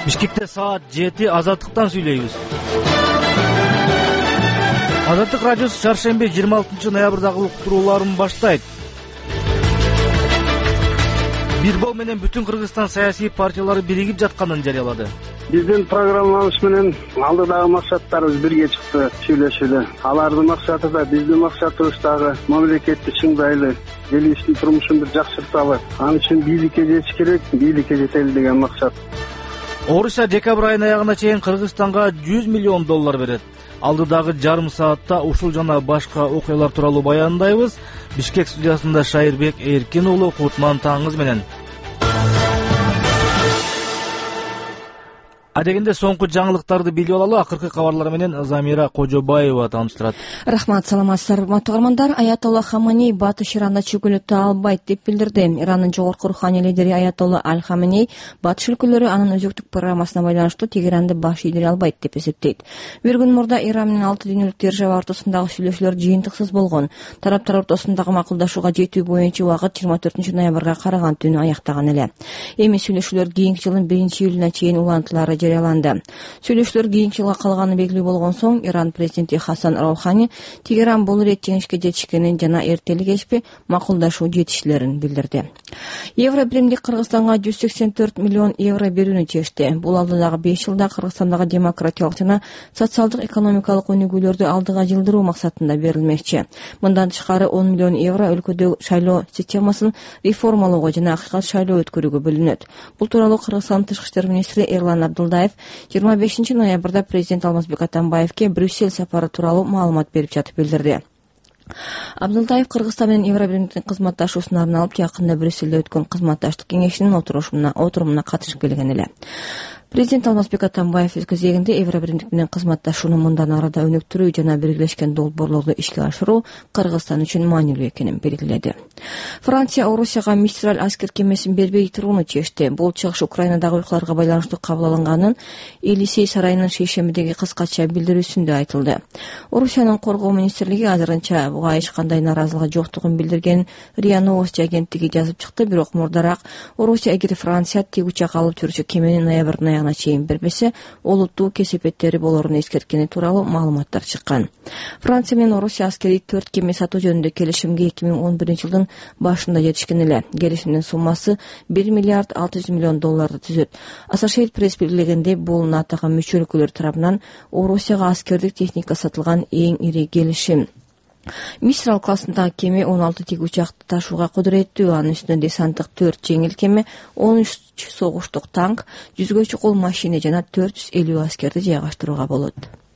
Бишкекте саат 7 Азаттыктан сүйлөйбүз. Азаттык радиосу чаршемби 26 ноябрдагы уктурууларын баштайт. Бирбол менен бүтүн Кыргызстан саясий партиялары биригип жатканын жарыялады. Биздин программабыз менен алдыдагы максаттарыбыз бирге чыкты сүйлөшүүдө. Алардын максаты да биздин максатыбыз дагы мамлекетти чыңдайлы, эл иштин турмушун бир жакшырталы. Ал үчүн бийликке жетиш керек, бийликке жетели деген максат. Орусия декабрь айынын аягына чейин Кыргызстанга 100 миллион доллар берет. Алдыдагы жарым саатта ушул жана башка окуялар тууралуу баяндайбыз. Бишкек студиясында Шайырбек Эркин уулу Кутман Таңыз менен. Адегенде соңку жаңылыктарды билип алалы. Акыркы кабарлар менен Замира Кожобаева тааныштырат. Рахмат, саламатсыздар. Урматтуу угармандар, Аятолла Хаменей Батыш Иранда чөгүнүктө албайт деп билдирди. Иранын жогорку руханий лидери Аятолла Аль-Хаменей Батыш өлкөлөрү анын өзөктүк программасына байланыштуу Тегеранды баш ийдире албайт деп эсептейт. Бир күн мурда Иран менен 6 дүйнөлүк держава ортосундагы сүйлөшүүлөр жыйынтыксыз болгон. Тараптар ортосундагы макулдашууга жетүү боюнча убакыт 24 ноябрга караган түнү аяктаган эле. Эми сүйлөшүүлөр кийинки жылдын 1-июлуна чейин улантылары жарыяланды. Сүйлөшүүлөр кийинки жылга калганы белгилүү болгон соң Иран президенти Хасан Роухани Тегеран бул ирет жеңишке жетишкенин жана эртели кечпи макулдашуу жетишилерин билдирди. Евро биримдик Кыргызстанга 184 миллион евро берүүнү чечти. Бул алдыдагы 5 жылда Кыргызстандагы демократиялык жана социалдык экономикалык өнүгүүлөрдү алдыга жылдыруу максатында берилмекчи. Мындан тышкары 10 миллион евро өлкөдөгү шайлоо системасын реформалоого жана акыйкат шайлоо өткөрүүгө бөлүнөт. Бул тууралуу Кыргызстан тышкы иштер министри Эрлан Абдылдаев 25 ноябрда президент Алмазбек Атамбаевке Брюссель сапары тууралуу маалымат берип жатып билдирди. Абдылдаев Кыргызстан менен Евро биримдиктин кызматташуусуна арналып жакында Брюссельде өткөн кызматташтык кеңешинин отурумуна катышып келген эле. Президент Алмазбек Атамбаев өз кезегинде Евро биримдик менен кызматташууну мындан арада өнүктүрүү жана биргелешкен долбоорлорду ишке ашыруу Кыргызстан үчүн маанилүү экенин белгиледи. Франция Орусияга Мистраль аскер кемесин бербей турууну чечти. Бул чыгыш Украинадагы уйкуларга байланыштуу кабыл алынганын Елисей сарайынын шейшембидеги кыскача билдирүүсүндө айтылды. Орусиянын коргоо министрлиги азырынча буга эч кандай нааразылыгы жоктугун билдирген РИА Новости агенттиги жазып чыкты, бирок мурдараак Орусия эгер Франция тик учак алып жүрчү кемени ноябрдын аягына чейин бербесе, олуттуу кесепеттери болорун эскерткени тууралуу маалыматтар чыккан. Франция менен Орусия аскери 4 кеме сатуу жөнүндө келишимге 2011 жылдын башында жетишкен эле. Келишимдин суммасы 1 миллиард 600 миллион долларды түзөт. Associated Press белгилегендей, бул НАТОга мүчө өлкөлөр тарабынан Орусияга аскердик техника сатылган эң ири келишим. Мистраль классындагы кеме 16 тик учакты ташууга кудуреттүү. Анын үстүнө десанттык 4 жеңил кеме, 13 согуштук танк, 100гө чукул машина жана 450 аскерди жайгаштырууга болот.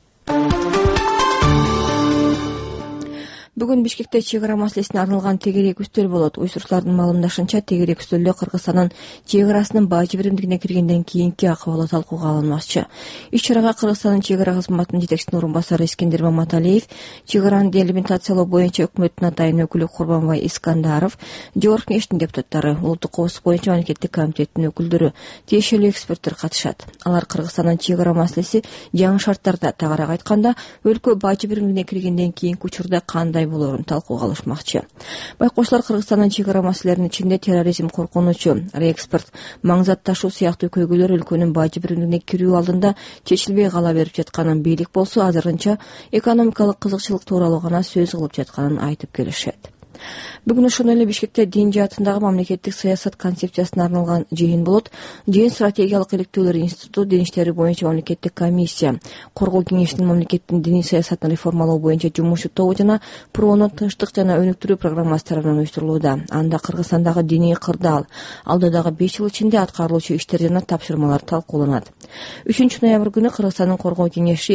Бүгүн Бишкекте чек ара маселесине арналган тегерек үстөл болот. Уйсурчулардын маалымдашынча, тегерек үстөлдө Кыргызстандын чек арасынын бажы биримдигине киргенден кийинки акыбалы талкууга алынмакчы. Иш-чарага Кыргызстандын чек ара кызматынын жетекчисинин орун басары Искендер Маматалиев, чек араны делимитациялоо боюнча өкмөттүн атайын өкүлү Курбанбай Искандаров, жогорку кеңештин депутаттары, улуттук коопсуздук боюнча мамлекеттик комитеттин өкүлдөрү, тиешелүү эксперттер катышат. Алар Кыргызстандын чек ара маселеси жаңы шарттарда, тагыраак айтканда, өлкө бажы биримдигине киргенден кийинки учурда кандай болорун талкууга алышмакчы. Байкоочулар Кыргызстандын чек ара маселелеринин ичинде терроризм коркунучу, реэкспорт, маңзат ташуу сыяктуу көйгөйлөр өлкөнүн бажы биримдигине кирүү алдында чечилбей кала берип жатканын, бийлик болсо азырынча экономикалык кызыкчылык тууралуу гана сөз кылып жатканын айтып келишет. Бүгүн ошондой эле Бишкекте дин жаатындагы мамлекеттик саясат концепциясына арналган жыйын болот. Жыйын стратегиялык иликтөөлөр институту, дин иштери боюнча мамлекеттик комиссия, коргоо кеңешинин мамлекеттин диний саясатын реформалоо боюнча жумушчу тобу жана ПРОнун тынчтык жана өнүктүрүү программасы тарабынан уюштурулууда. Анда Кыргызстандагы диний кырдаал, алдыдагы 5 жыл ичинде аткарылуучу иштер жана тапшырмалар талкууланат. 3 ноябрь күнү Кыргызстандын коргоо кеңеши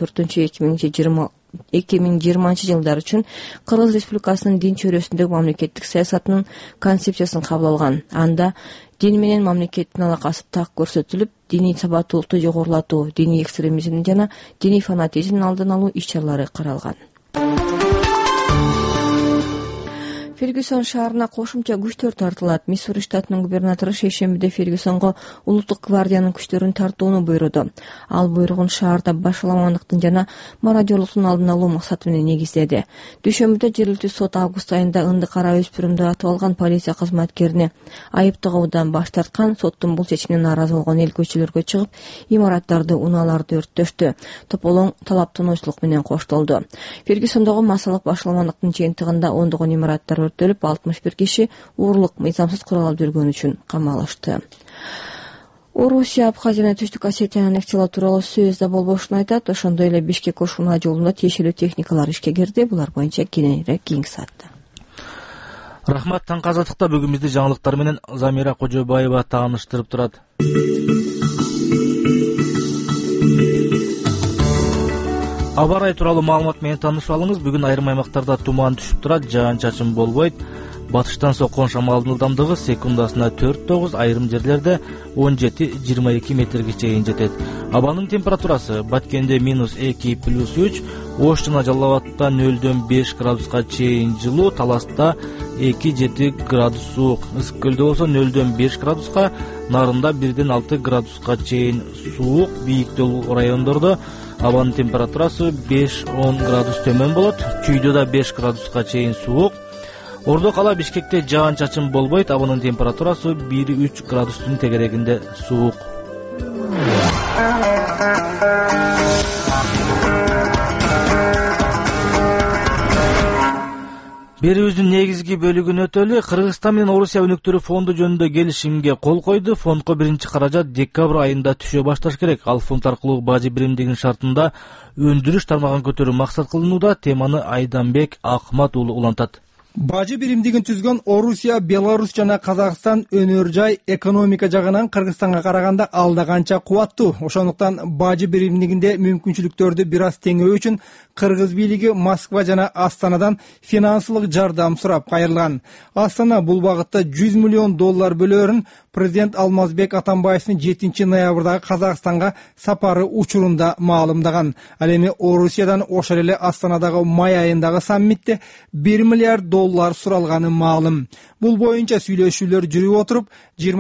2014-2020 жылдар үчүн Кыргыз Республикасынын дин чөйрөсүндөгү мамлекеттик саясатынын концепциясын кабыл алган. Анда дин менен мамлекеттин алакасы так көрсөтүлүп, диний сабаттуулукту жогорулатуу, диний экстремизмдин жана диний фанатизмдин алдын алуу иш-чаралары каралган. Фергюсон шаарына кошумча күчтөр тартылат. Миссури штатынын губернатору шейшембиде Фергюсонго улуттук гвардиянын күчтөрүн тартууну буйруду. Ал буйругун шаарда башаламандыктын жана мародёрлуктун алдын алуу максаты менен негиздеди. Дүйшөмбүдө жергиликтүү сот август айында ынды кара өспүрүмдү атып алган полиция кызматкерине айыптоогудан баш тарткан. Соттун бул чечимине нааразы болгон эл көчөлөргө чыгып, имараттарды, унааларды өрттөштү. Тополоң талаптануучулук менен коштолду. Фергюсондогу массалык башаламандыктын жыйынтыгында ондогон имараттар өрттөлүп, 61 киши уурулук мыйзамсыз курал алып жүргөн үчүн камалышты. Орусия Абхазияны Түштүк Осетияны аннексиялоо тууралуу сөз да болбошун айтат. Ошондой эле Бишкек-Ош-Уна жолунда тиешелүү техникалар ишке кирди. Булар боюнча кийинирээк кийинки саатта. Рахмат, таңкы азаттыкта бүгүн бизди жаңылыктар менен Замира Кожобаева тааныштырып турат. Аба ырайы тууралуу маалымат менен таанышып алыңыз. Бүгүн айрым аймактарда туман түшүп турат, жаан-чачын болбойт. Батыштан соккон шамалдын ылдамдыгы секундасына 4-9, айрым жерлерде 17-22 метрге чейин жетет. Абанын температурасы Баткенде -2+3, Ош жана Жалал Абадта 0-5 градуска чейин жылуу, Таласта 2-7 градус суук, Ысык көлдө болсо 0-5 градуска, Нарында 1-6 градуска чейин суук, бийиктүү райондордо абанын температурасы 5-10 градус төмөн болот, Чүйдө да 5 градуска чейин суук. Ордо кала Бишкекте жаан-чачын болбойт, абанын температурасы 1-3 градустун тегерегинде суук. Берүүбүздүн негизги бөлүгүн өтөлү. Кыргызстан менен Орусия өнүктүрүү фонду жөнүндө келишимге кол койду. Фондко биринчи каражат декабрь айында түшө башташ керек. Ал фонд аркылуу бажы биримдигинин шартында өндүрүш тармагын көтөрүү максат кылынууда. Теманы Айданбек Акмат уулу улантат. Бажы биримдигин түзгөн Орусия, Беларусь жана Казакстан өнөр жай экономика жагынан Кыргызстанга караганда алда канча кубаттуу. Ошондуктан бажы биримдигинде мүмкүнчүлүктөрдү бир аз теңөө үчүн Кыргыз бийлиги Москва жана Астанадан финансылык жардам сурап кайрылган. Астана бул багытта $100 миллион бөлөөрүн президент Алмазбек Атамбаевдин 7 ноябрдагы Казакстанга сапары учурунда маалымдаган. Ал эми Орусиядан ошол эле Астанадагы май айындагы саммитте $1 миллиард суралганы маалым. Бул боюнча сүйлөшүүлөр жүрүп отуруп,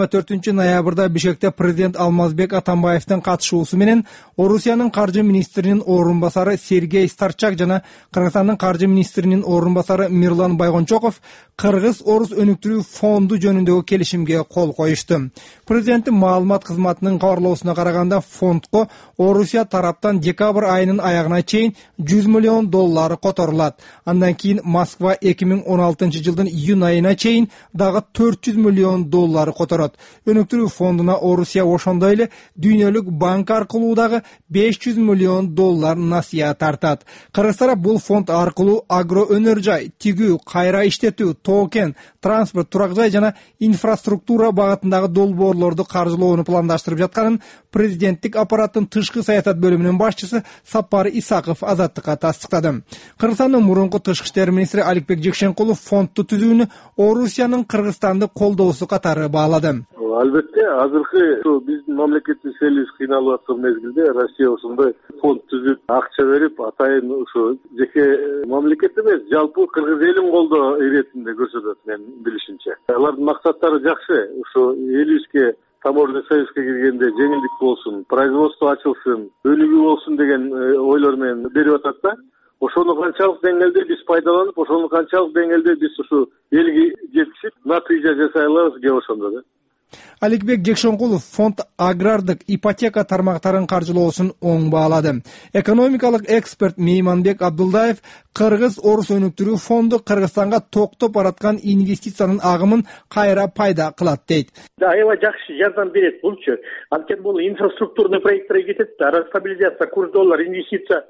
24 ноябрда Бишкекте президент Алмазбек Атамбаевдин катышуусу менен Орусиянын каржы министринин орун басары Сергей Старчак жана Кыргызстандын каржы министринин орун басары Мирлан Байгончоков Кыргыз-Орус өнүктүрүү фонду жөнүндөгү келишимге кол коюшту. Президенттин маалымат кызматынын кабарлоосуна караганда фондко Орусия тараптан декабрь айынын аягына чейин $100 миллион которулат. Андан кийин Москва 2016 жылдын июнь айына чейин дагы $400 миллион которот. Өнүктүрүү фондуна Орусия ошондой эле Дүйнөлүк банк аркылуу дагы $500 миллион насыя тартат. Кыргызстан бул фонд аркылуу агро өнөр жай, тигүү, кайра иштетүү, токен, транспорт, турак жай жана инфраструктура багытындагы долбоорлорду каржылоону пландаштырып жатканын президенттик аппараттын тышкы саясат бөлүмүнүн башчысы Сапар Исаков Азаттыкка тастыктады. Кыргызстандын мурунку тышкы иштер министри Аликбек Жекшенкулов фондду түзүүнү Орусиянын Кыргызстанды колдоосу катары баалады. Албетте, азыркы биздин мамлекеттик союз кыйналып аткан мезгилде Россия ошондой фонд түзүп, акча берип, атайын ушу жеке мамлекет эмес, жалпы кыргыз элин колдоо иретинде көрсөтөт менин билишимче. Алардын максаттары жакшы. Ушу элибизге таможенный союзга киргенде жеңилдик болсун, производство ачылсын, өнүгүү болсун деген ойлор менен берип атат да. Ошону канчалык деңгээлде биз пайдаланып, ошону канчалык деңгээлде биз ушу элге жеткизип, натыйжа жасай алабыз же ошондо да. Аликбек Жекшенкулов фонд агрардык ипотека тармактарын каржылоосун оң баалады. Экономикалык эксперт Мейманбек Абдулдаев Кыргыз-Орус өнүктүрүү фонду Кыргызстанга токтоп бараткан инвестициянын агымын кайра пайда кылат дейт. Аябай жакшы жардам берет булчу. Анткени бул инфраструктурный проекттерге кетет да, стабилизация, курс доллар, инвестиция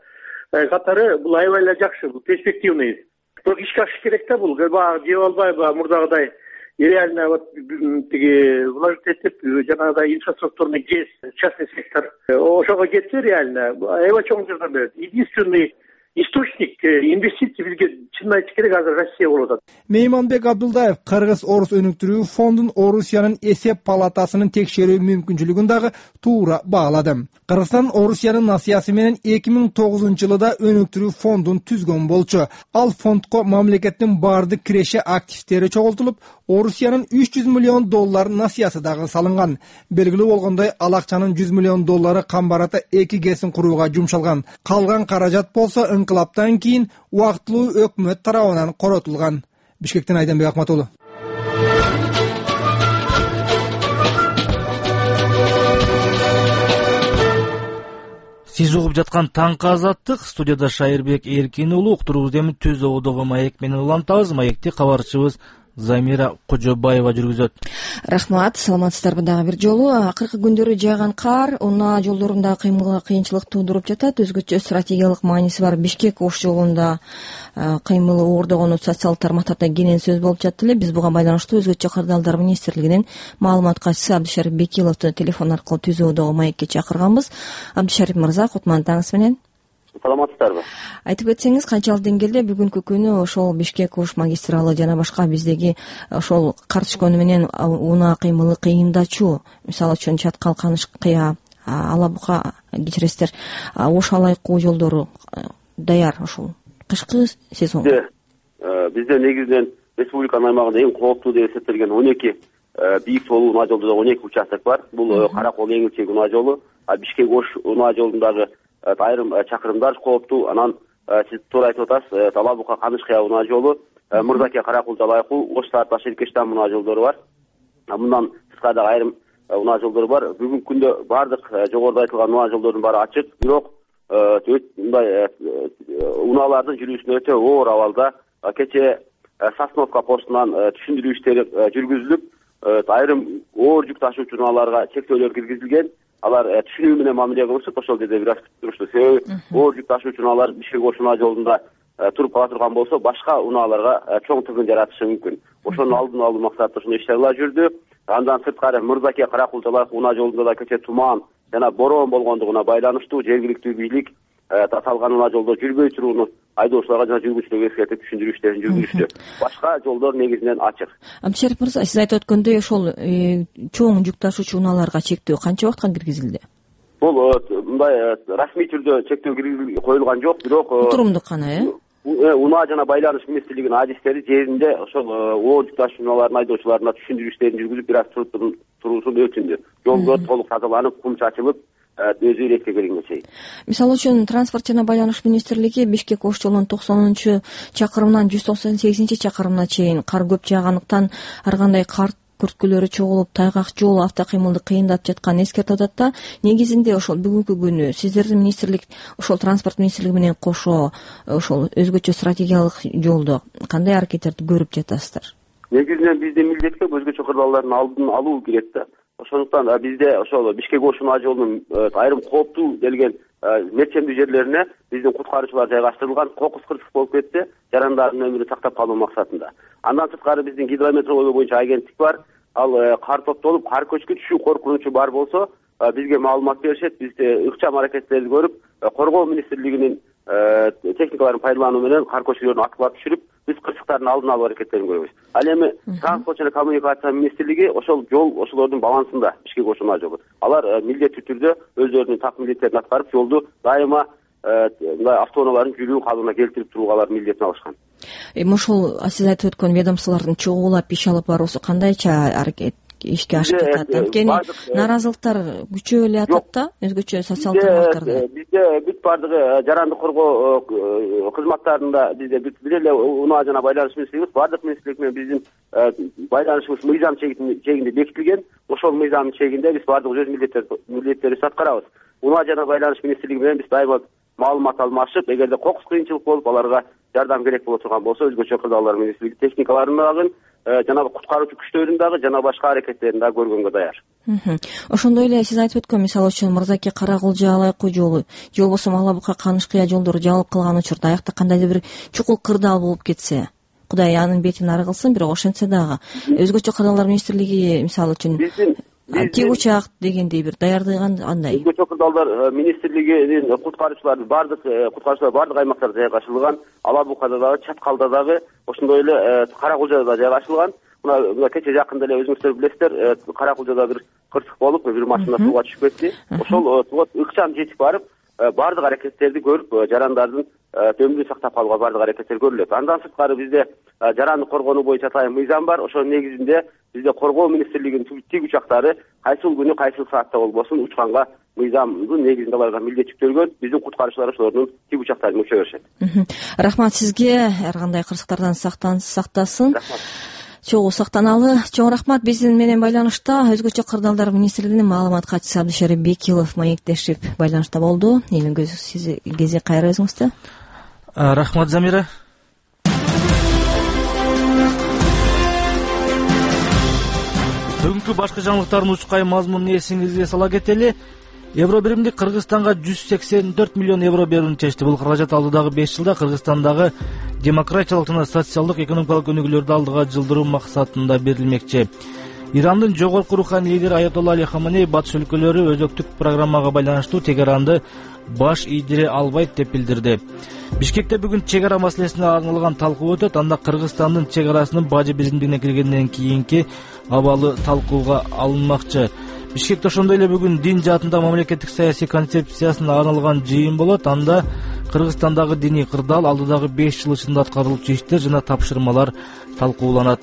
катары бул аябай эле жакшы, бул перспективный. Бирок ишке ашыш керек да, бул баягы жеп албай, мурдагыдай реально вот тиги вложить этип жанагыдай инфраструктурный частный сектор ошого кетсе реально аябай чоң жардам берет. Единственный источник инвестиций бизге чынын айтыш керек азыр Россия болуп атат. Мейманбек Абдулдаев Кыргыз-Орус өнүктүрүү фондун Орусиянын эсеп палатасынын текшерүү мүмкүнчүлүгүн дагы туура баалады. Кыргызстан Орусиянын насыясы менен 2009-жылда өнүктүрүү фондун түзгөн болчу. Ал фондко мамлекеттин бардык киреше активдери чогултулуп, Орусиянын $300 миллион насыясы дагы салынган. Белгилүү болгондой, ал акчанын $100 миллион камбараты 2 кесин курууга жумшалган. Калган каражат болсо ыңкылаптан кийин убактылуу өкмөт тарабынан коротулган. Бишкектен Айданбек Акматулу. Сиз угуп жаткан Таңкы Азаттык, студияда Шайырбек Эркин уулу, уктуруубузду эми Түз Ободогу маек менен улантабыз. Маекти кабарчыбыз Замира Кожобаева жүргүзөт. Рахмат, саламатсыздарбы дагы бир жолу. Акыркы күндөрү жааган кар унаа жолдорунда кыйынчылык туудуруп жатат. Өзгөчө стратегиялык мааниси бар Бишкек-Ош жолунда кыймыл оордогону социалдык тармактарда кенен сөз болуп жатты эле. Биз буга байланыштуу Өзгөчө кырдаалдар министрлигинин маалымат катчысы Абдышарип Бекиловду телефон аркылуу Түз Ободогу маекке чакырганбыз. Абдышарип мырза, кутман таңыңыз менен. Саламатсыздарбы? Айтып кетсеңиз, канчалык деңгээлде бүгүнкү күнү ошол Бишкек-Ош магистралы жана башка биздеги ошол кар түшкөнү менен унаа кыймылы кыйындачу, мисалы үчүн Чаткал, Каныш-Кыя, Алабука, кечиресиздер, Ош Алайкуу жолдору даяр ошол кышкы сезонго? Бизде негизинен республиканын аймагында эң кооптуу деп эсептелген 12 бийик тоолуу унаа жолдо 12 участок бар. Бул Каракол эң чек унаа жолу, Бишкек-Ош унаа жолундагы айрым чакырымдар кооптуу. Анан сиз туура айтып атасыз, Алабука, Каныш-Кыя унаа жолу, Мырзаке, Каракол, Алайкуу, Ош Саат, Шеркештан унаа жолдору бар. Мындан тышкары дагы айрым унаа жолдору бар. Бүгүнкү күндө бардык жогоруда айтылган унаа жолдордун баары ачык, бирок мындай унаалардын жүрүүсүнө өтө оор абалда. Кечээ Сосновка постунан түшүндүрүү иштери жүргүзүлүп, айрым оор жүк ташуучу унааларга чектөөлөр киргизилген. Алар түшүнүү менен мамиле кылышып, ошол жерде бир аз турушту. Себеби оор жүк ташуучу унаалар Бишкек-Ош унаа жолунда туруп кала турган болсо, башка унааларга чоң тыгын жаратышы мүмкүн. Ошонун алдын алуу максатында ушундай иштерler жүрдү. Андан сырткары Мырзаке, Каракол, Алайкуу унаа жолунда да кечээ туман жана бороон болгондугуна байланыштуу жергиликтүү бийлик таталган унаа жолдо жүрбөй турууну айдоочуларга жана жүргүнчүлөргө эскертип түшүндүрүү иштерин жүргүзүштү. Башка жолдор негизинен ачык. Абдышарип мырза, сиз айтып өткөндөй, ошол чоң жүк ташуучу унааларга чектөө канча убакытка киргизилди? Бул мындай расмий түрдө чектөө коюлган жок, бирок турумдук гана, унаа жана байланыш министрлигинин адистери жеринде ошол оор жүк ташуучу унаалардын айдоочуларына түшүндүрүү иштерин жүргүзүп, бир аз туруусун өтүндү. Жолдор толук тазаланып, кум чачылып, өзү иретке келгенге чейин. Мисалы үчүн Транспорт жана байланыш министрлиги Бишкек-Ош жолунун 90-чакырымынан 198-чакырымына чейин кар көп жаагандыктан ар кандай кар күрткөлөрү чогулуп, тайгак жол автокыймылды кыйындатып жатканын эскертип атат да. Негизинде ошол бүгүнкү күнү сиздердин министрлик ошол транспорт министрлиги менен кошо ошол өзгөчө стратегиялык жолдо кандай аракеттерди көрүп жатасыздар? Негизинен биздин милдетке өзгөчө кырдаалдардын алдын алуу кирет да. Ошондуктан бизде ошол Бишкек-Ош унаа жолунун айрым кооптуу делген мерчемдүү жерлерине биздин куткаруучулар жайгаштырылган. Кокус кырсык болуп кетти, жарандардын өмүрүн сактап калуу максатында. Андан сырткары биздин гидрометеорология боюнча агенттик бар. Ал кар топтолуп, кар көчкү түшүү коркунучу бар болсо, бизге маалымат беришет. Биз ыкчам аракеттерди көрүп, коргоо министрлигинин техникаларын пайдалануу менен кар көчкүлөрүн аткылап түшүрүп, биз кырсыктардын алдын алуу аракеттерин көрөбүз. Ал эми Транспорт жана коммуникация министрлиги ошол жол ошолордун балансында Бишкек-Ош унаа жолу. Алар милдеттүү түрдө өздөрүнүн так милдеттерин аткарып, жолду дайыма автоунаалардын жүрүү калыбына келтирип турууга алар милдетин алышкан. Ошол сиз айтып өткөн ведомстволордун чогуулап иш алып баруусу кандайча аракет ишке ашып жатат? Анткени нааразылыктар күчөп эле атат да, өзгөчө социалдык тармактарда. Бизде бүт бардыгы жарандык коргоо кызматтарында бизде бүт бир эле унаа жана байланыш министрлигибиз, бардык министрлик менен биздин байланышыбыз мыйзам чегинде бекитилген. Ошол мыйзамдын чегинде биз бардык өз милдеттерибизди аткарабыз. Унаа жана байланыш министрлиги менен биз дайыма маалымат алмашып, эгерде кокус кыйынчылык болуп, аларга жардам керек боло турган болсо, өзгөчө кырдаалдар министрлиги техникаларын дагы жана куткаруучу күчтөрүн дагы жана башка аракеттерин дагы көргөнгө даяр. Ошондой эле сиз айтып өткөн, мисалы үчүн Мырзаке, Каракол, Алайкуу жолу, же болбосо Алабука, Каныш-Кыя жолдору жабылып калган учурда аякта кандайдыр бир чукул кырдаал болуп кетсе, Кудай анын бетин ары кылсын, бирок ошентсе дагы өзгөчө кырдаалдар министрлиги мисалы үчүн тик учак дегендей бир даярдыган андай. Өзгөчө кырдаалдар министрлигинин куткаруучулары бардык аймактарда жайгашылган, Алабукада дагы, Чаткалда дагы, ошондой эле Каракулжада да жайгашылган. Мына кече жакында эле өзүңүздөр билесиздер, Каракулжада бир кырсык болуп, бир машина сууга түшүп кетти. Ошол ыкчам жетип барып, бардык аракеттерди көрүп, жарандардын өмүрүн сактап калууга бардык аракеттер көрүлөт. Андан сырткары бизде жаранды коргонуу боюнча атайын мыйзам бар. Ошонун негизинде бизде Коргоо министрлигинин тик учактары кайсыл күнү, кайсыл саатта болбосун учканга мыйзамдын негизинде аларга милдет жүктөлгөн. Биздин куткаруучулар ошолордун тик учактарын уча беришет. Рахмат сизге, ар кандай кырсыктардан сактасын. Чогуу сактаналы. Чоң рахмат. Биздин менен байланышта өзгөчө кырдаалдар министрлигинин маалымат катчысы Абдышерип Бекилов маектешип байланышта болду. Сиз кези кайра өзүңүздө. Рахмат, Замира. Бүгүнкү башкы жаңылыктардын учкай мазмунун эсиңизге сала кетели. Евробиримдик Кыргызстанга 184 миллион евро берүүнү чечти. Бул каражат алдыдагы 5 жылда Кыргызстандагы демократиялык жана социалдык экономикалык өнүгүүлөрдү алдыга жылдыруу максатында берилмекчи. Ирандын жогорку руханий лидери Аятолла Али Хаманей батыш өлкөлөрү өзөктүк программага байланыштуу чек аранды баш ийдире албайт деп билдирди. Бишкекте бүгүн чек ара маселесине арналган талкуу өтөт. Анда Кыргызстандын чек арасынын бажы биримдигине киргенден кийинки абалы талкууга алынмакчы. Бишкекте ошондой эле бүгүн дин жаатында мамлекеттик саясий концепциясына арналган жыйын болот. Анда Кыргызстандагы диний кырдаал, алдыдагы 5 жыл ичинде аткарылчу иштер жана тапшырмалар талкууланат.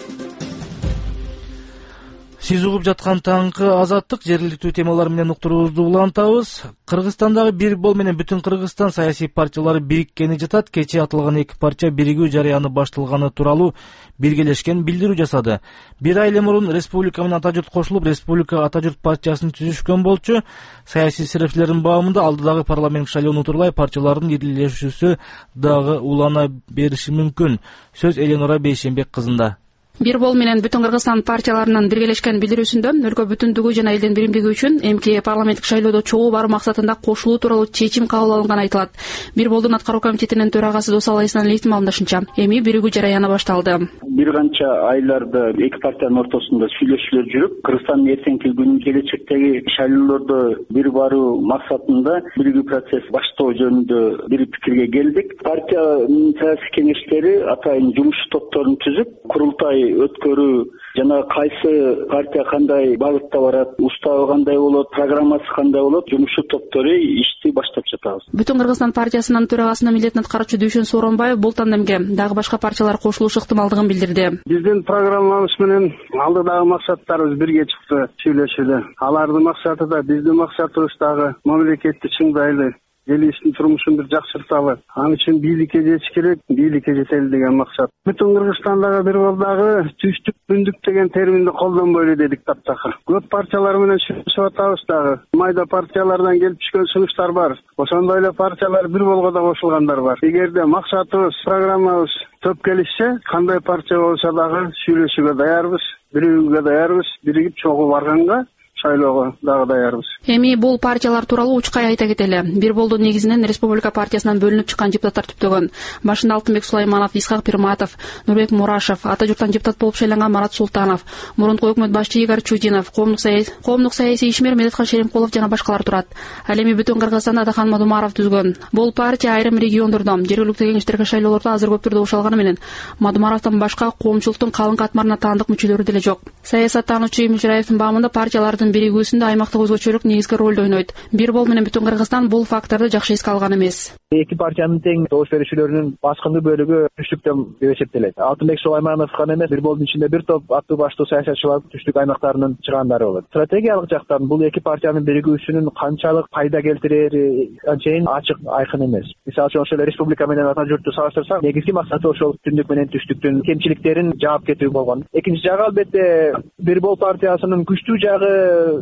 Сиз угуп жаткан таңкы Азаттык жергиликтүү темалар менен уктуруубузду улантабыз. Кыргызстандагы бир бол менен бүтүн Кыргызстан саясий партиялары бириккени жатат. Кечээ аталган эки партия биригүү жарыяны башталганы тууралуу биргелешкен билдирүү жасады. Бир ай эле мурун Республика менен Ата журт кошулуп, Республика Ата журт партиясын түзүшкөн болчу. Саясий серепчилердин баамында алдыдагы парламент шайлоону утурлай партиялардын ирилешүүсү дагы улана бериши мүмкүн. Сөз Эленора Бейшенбек кызында. Бир бол менен бүтүн Кыргызстан партияларынын биргелешкен билдирүүсүндө өлкө бүтүндүгү жана элдин биримдиги үчүн эмки парламенттик шайлоодо чогуу баруу максатында кошулуу тууралуу чечим кабыл алынганы айтылат. Бир болдун аткаруу комитетинин төрагасы Досалы Эсеналиевдин маалымдашынча, эми биригүү жарыяны башталды. Бир канча айларда эки партиянын ортосунда сүйлөшүүлөр жүрүп, Кыргызстандын эртеңки күнү келечектеги шайлоолордо бир баруу максатында биригүү процесс баштоо жөнүндө бир пикирге келдик. Партиянын саясий кеңештери атайын жумуш топторун түзүп, курултай өткөрүү жана кайсы партия кандай багытта барат, уставы кандай болот, программасы кандай болот, жумуш топтору ишти баштап жатабыз. Бүтүн Кыргызстан партиясынын төрагасынын милдетин аткаруучу Дүйшөн Сооронбаев бул тандемге дагы башка партиялар кошулуш ыктымалдыгын билдирди. Биздин программабыз менен алдыдагы максаттарыбыз бирге чыкты сүйлөшүүдө. Алардын максаты да биздин максатыбыз дагы мамлекетти чыңдайлы, эл иштин турмушун бир жакшырталы. Ал үчүн бийликке жетиш керек, бийликке жетели деген максат. Бүтүн Кыргызстандагы бир балдагы түштүк, бүндүк деген терминди колдонбойлу дедик таптакыр. Көп партиялар менен сүйлөшүп атабыз дагы. Майда партиялардан келип түшкөн сунуштар бар. Ошондой эле партиялар бир болго да кошулгандар бар. Эгерде максатыбыз, программабыз төп келишсе, кандай партия болсо дагы сүйлөшүүгө даярбыз, биригүүгө даярбыз, биригип чогуу барганга шайлоого дагы даярбыз. Эми бул партиялар тууралуу учкай айта кетели. Бир болду негизинен Республика партиясынан бөлүнүп чыккан депутаттар түптөгөн. Башында Алтынбек Сулайманов, Исхак Пирматов, Нурбек Мурашев, Ата журттан депутат болуп шайланган Марат Султанов, мурунку өкмөт башчы Игорь Чудинов, коомдук саясий ишмер Медетхан Шеримкулов жана башкалар турат. Ал эми бүтүн Кыргызстанда Атахан Мадумаров түзгөн. Бул партия айрым региондордо, жергиликтүү кеңештерге шайлоолордо азыр көп түрдө ушалганы менен Мадумаровдон башка коомчулуктун калың катмарына таандык мүчөлөрү деле жок. Саясаттануучу Мужраевдин баамында партиялардын биригүүсүндө аймактык өзгөчөлүк негизги ролду ойнойт. Бир бол менен бүтүн Кыргызстан бул факторду жакшы эске алган эмес. Эки партиянын тең добуш берүүчүлөрүнүн башкы бөлүгү түштүктөн деп эсептелет. Алтынбек Сулайманов гана эмес, бир болдун ичинде бир топ аттуу баштуу саясатчылар түштүк аймактарынын чыгандары болот. Стратегиялык жактан бул эки партиянын биригүүсүнүн канчалык пайда келтирери анчейин ачык айкын эмес. Мисалы үчүн ошол Республика менен Ата журтту салыштырсак, негизги максаты ошол түндүк менен түштүктүн кемчиликтерин жаап кетүү болгон. Экинчи жагы албетте бир бол партиясынын күчтүү жагы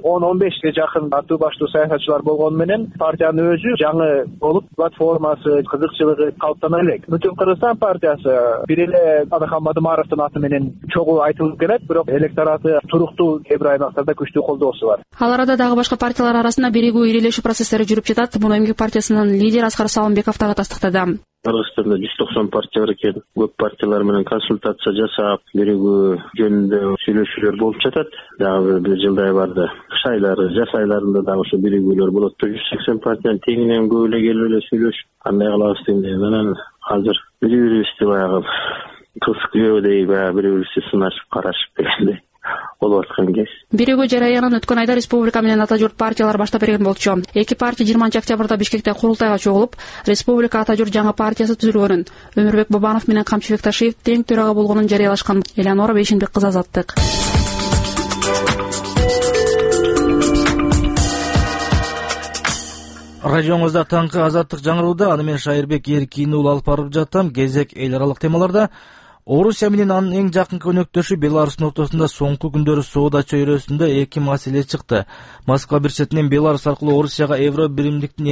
10-15 жакын аттуу баштуу саясатчылар болгону менен партиянын өзү жаңы болуп платформасы, кызыкчылыгы калыптана элек. Бүтүн Кыргызстан партиясы бир эле Атахан Мадумаровдун аты менен чогуу айтылып келет, бирок электораты туруктуу кээ бир аймактарда күчтүү колдоосу бар. Ал арада дагы башка партиялар арасында биригүү ирилешүү процесстери жүрүп жатат. Муну Эмгек партиясынын лидери Аскар Салымбеков дагы тастыктады. Кыргызстанда 190 партия бар экен. Көп партиялар менен консультация жасап, биригүү жөнүндө сүйлөшүүлөр болуп жатат. Дагы бир жылдай барда жаш айларында дагы ошо биригүүлөр болот. 180 партиянын теңинен көп эле келип эле сүйлөшүп, кандай кылабыз дегенден анан азыр бири-бирибизди баягы кыз күйөөдөй баягы бири-бирибизди сынашып карашып дегендей болуп аткан кез. Биригүү жараянын өткөн айда республика менен ата журт партиялар баштап берген болчу. Эки партия 20-октябрда Бишкекте курултайга чогулуп, республика ата журт жаңы партиясы түзүлгөнүн, Өмүрбек Бабанов менен Камчыбек Ташиев тең төрага болгонун жарыялашкан. Элеонора Бейшенбек кызы, Азаттык. Радиоңузда таңкы Азаттык жаңырууда, аны мен Шайырбек Эркин уулу алып барып жатам. Кезек эл аралык темаларда. Орусия менен анын эң жакынкы өнөктөшү Беларустун ортосунда соңку күндөрү соода чөйрөсүндө эки маселе чыкты. Москва бир четинен Беларусь аркылуу Орусияга евро биримдиктен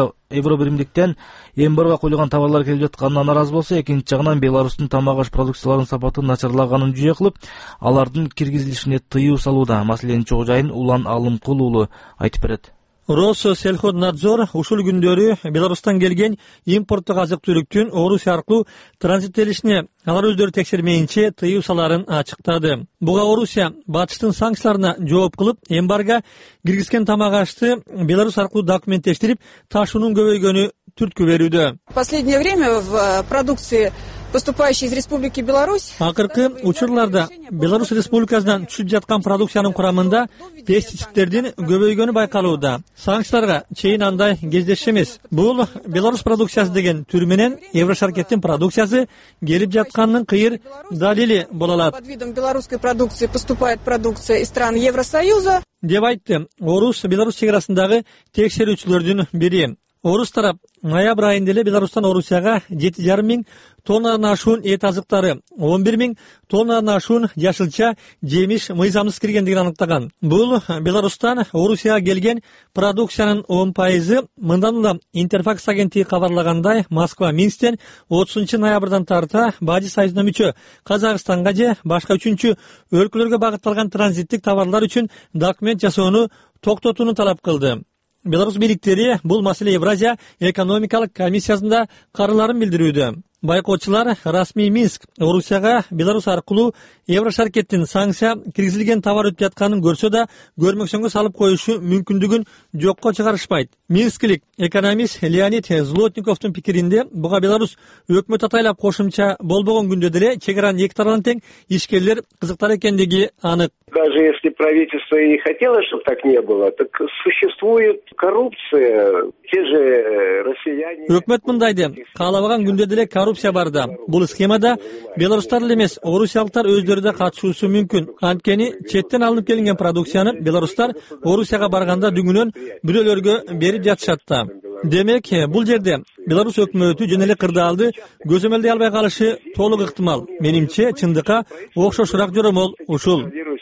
эмбарго коюлган товарлар келип жатканына наразы болсо, экинчи жагынан Беларустун тамак аш продукцияларынын сапаты начарлаганын жүйө кылып, алардын киргизилишине тыюу салууда. Маселенин чогуу жайын Улан Алымкул уулу айтып берет. Россельхознадзор ушул күндөрү Беларустан келген импорттук азык-түлүктүн Орусия аркылуу транзиттелишине алар өздөрү текшермейинче тыюу саларын ачыктады. Буга Орусия батыштын санкцияларына жооп кылып, эмбарго киргизген тамак ашты Беларусь аркылуу документтештирип, ташуунун көбөйгөнү түрткү берүүдө. В последнее время в продукции, поступающей из Республики Беларусь, акыркы учурларда Беларусь Республикасынан түшүп жаткан продукциянын курамында пестицидтердин көбөйгөнү байкалууда. Санкцияларга чейин андай кездешчү эмес. Бул Беларусь продукциясы деген түр менен Еврошаркеттин продукциясы келип жатканынын кыйыр далили боло алат. Под видом белорусской продукции поступает продукция из стран Евросоюза, деп айтты Орус-Беларусь чегарасындагы текшерүүчүлөрдүн бири. Орус тарап ноябрь айында эле Беларустан Орусияга 7,5 миң тоннадан ашуун эт азыктары, 11 миң тоннадан ашуун жашылча жемиш мыйзамсыз киргендигин аныктаган. Бул Беларустан Орусияга келген продукциянын 10%. Мындан улам Интерфакс агенттиги кабарлагандай, Москва Минсктен 30 ноябрдан тарта Бажы союзуна мүчө Казакстанга же башка үчүнчү өлкөлөргө багытталган транзиттик товарлар үчүн документ жасоону токтотууну талап кылды. Беларусь бийликтери бул маселе Евразия экономикалык комиссиясында карыларын билдирүүдө. Байкоочулар расмий Минск Орусияга Беларусь аркылуу Еврошаркеттин санкция киргизилген товар өтүп жатканын көрсө да, көрмөксөнгө салып коюшу мүмкүндүгүн жокко чыгарышпайт. Минскилик экономист Леонид Злотниковдун пикиринде, буга Беларусь өкмөт атайлап кошумча болбогон күндө деле чегаранын эки тарабынан тең ишкерлер кызыктар экендиги анык. Даже если правительство и хотело, чтобы так не было, так существует коррупция. Те же россияне... Өкмөт мындайды, каалабаган күндө деле коррупция бар да. Бул схемада белорустар эле эмес, орусиялыктар өздөрү да катышуусу мүмкүн. Анткени четтен алынып келинген продукцияны белорустар Орусияга барганда дүңүнөн бирөөлөргө берип жатышат да. Демек, бул жерде Беларусь өкмөтү жөн эле кырдаалды көзөмөлдөй албай калышы толук ыктымал. Менимче, чындыкка окшошураак жоромол ушул.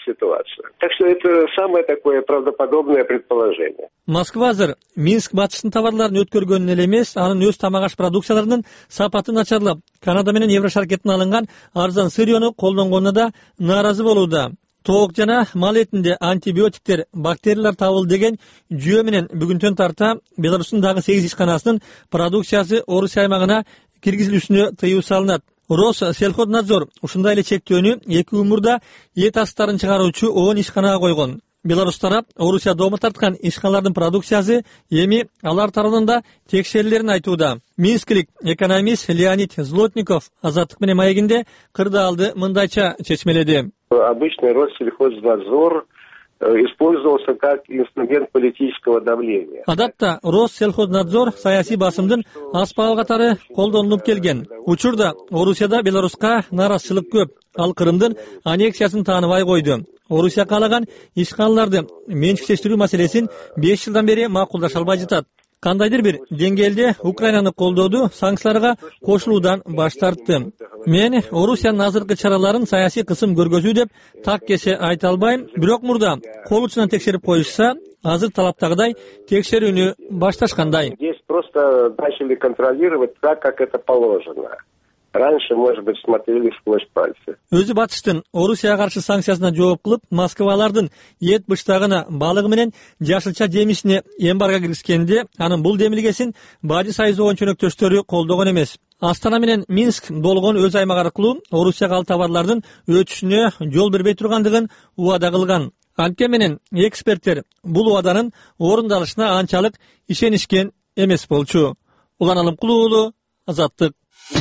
Так что это самое такое правдоподобное предположение. Москва азыр Минск батыштын товарларын өткөргөнүн эле эмес, анын өз тамак аш продукцияларынын сапатын начарлап, Канада менен Еврошаркеттен алынган арзан сырьёну колдонгонуна да нааразы болууда. Тоок жана мал этинде антибиотиктер, бактериялар табылды деген жүйө менен бүгүнтөн тарта Беларустун дагы 8 ишканасынын продукциясы Орусия аймагына киргизилүүсүнө тыюу салынат. Россельхознадзор ушундай эле чектөөнү эки умурда эт астарын чыгаруучу 10 ишканага койгон. Беларусь тарап Орусия доому тарткан ишканалардын продукциясы эми алар тарабынан да текшерилерин айтууда. Минскилик экономист Леонид Злотников Азаттык менен маегинде кырдаалды мындайча чечмеледи. Обычный Россельхознадзор использовался как инструмент политического давления. Адатта Россельхознадзор саясий басымдын аспабы катары колдонулуп келген. Учурда Орусияда Беларуска нааразычылык көп. Ал Крымдын аннексиясын тааныбай койду. Орусия каалаган ишканаларды менчиктештирүү маселесин 5 жылдан бери макулдаша албай жатат. Кандайдыр бир деңгээлде Украинаны колдоодо санкцияларга кошулуудан баш тартты. Мен Орусиянын азыркы чараларын саясий кысым көргөзүү деп так кесе айта албайм, бирок мурда кол учунан текшерип коюшса, азыр талаптагыдай текшерүүнү башташкандай. Здесь просто начали контролировать так, как это положено. Раньше, может быть, смотрели сквозь пальцы. Өзү батыштын Орусияга каршы санкциясына жооп кылып, Москвалардын эт быштагына, балыгы менен жашылча жемишине эмбарго киргизгенде, анын бул демилгесин Бажы союзу боюнча өнөктөштөрү колдогон эмес. Астана менен Минск болгон өз аймак аркылуу Орусияга ал товарлардын өтүшүнө жол бербей тургандыгын убада кылган. Анткени менен эксперттер бул убаданын орундалышына анчалык ишенишкен эмес болчу. Улан Алымкулуу уулу, Азаттык.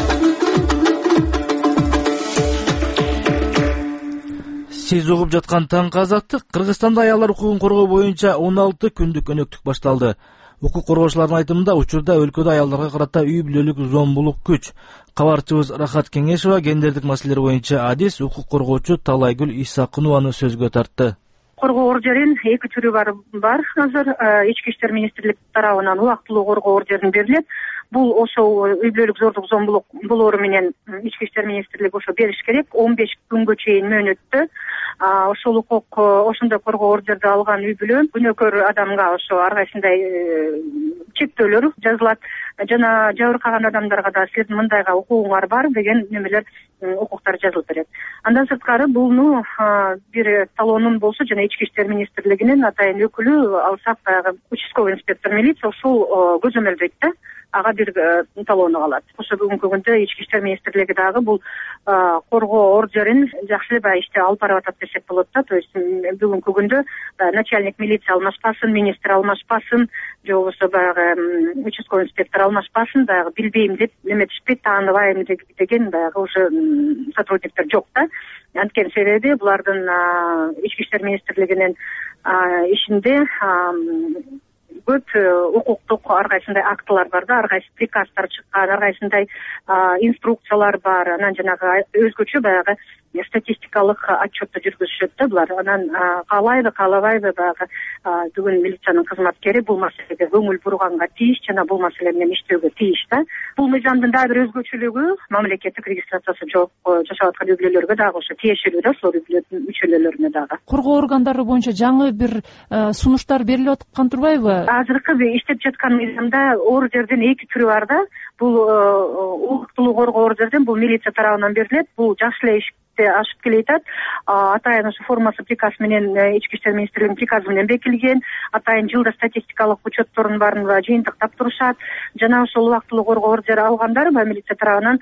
Сиз угуп жаткан Таңкы Азаттык. Кыргызстанда аялдар укугун коргоо боюнча 16 күндүк өнөктүк башталды. Укук коргоочулардын айтымында учурда өлкөдө аялдарга карата үй бүлөлүк зомбулук күч. Кабарчыбыз Рахат Кеңешова гендердик маселелер боюнча адис укук коргоочу Талайгүл Исакунованы сөзгө тартты. Коргоо ордерин эки түрү бар азыр. Ички иштер министрлиги тарабынан убактылуу коргоо ордерин берилет. Бул ошол үй бүлөлүк зордук зомбулук болоору менен Ички иштер министрлиги ошо бериш керек. 15 күнгө чейин мөөнөттө ошол укук ошондой коргоо ордерди алган үй бүлө күнөөкөр адамга ошо ар кайсындай чектөөлөр жазылат жана жабыркаган адамдарга да силердин мындайга укугуңар бар деген немелер укуктар жазылып берет. Андан сырткары булну бир талонун болсо жана Ички иштер министрлигинин атайын өкүлү алсак баягы участковый инспектор милиция ошол көзөмөлдөйт да. Ага бир талону калат. Ошо бүгүнкү күндө Ички иштер министрлиги дагы бул коргоо ордерин жакшы эле иште алып барып атат десек болот да. То есть бүгүнкү күндө начальник милиция алмашпасын, министр алмашпасын, же болбосо баягы участковый инспектор алмашпасын, баягы билбейм деп неметишпейт, тааныбайм деген баягы уже сотрудниктер жок да. Анткени себеби булардын Ички иштер министрлигинин ишинде көп укуктук ар кайсындай актылар бар да, ар кайсы приказдар чыккан, ар кайсындай инструкциялар бар. Анан жанагы өзгөчө баягы статистикалык отчетто жүргүзүшөт да булар. Анан каалабайбы баягы бүгүн милициянын кызматкери бул маселеге көңүл бурганга тийиш жана бул маселе менен иштөөгө тийиш да. Бул мыйзамдын дагы бир өзгөчөлүгү мамлекеттик регистрациясы жок жашап аткан үй бүлөлөргө дагы ошо тиешелүү да, ошол үй бүлөнүн мүчөлөрүнө дагы. Коргоо органдары боюнча жаңы бир сунуштар берилип аткан турбайбы? Азыркы иштеп жаткан мыйзамда ордердин эки түрү бар да. Бул убактылуу коргоо ордерден бул милиция тарабынан берилет. Бул жакшы эле ашып келе жатат. Атайын ошо формасы приказ менен Ички иштер министрлигинин приказы менен бекилген. Атайын жылда статистикалык учеттордун баарын жыйынтыктап турушат. Жана ошол убактылуу коргоо ордери алгандар милиция тарабынан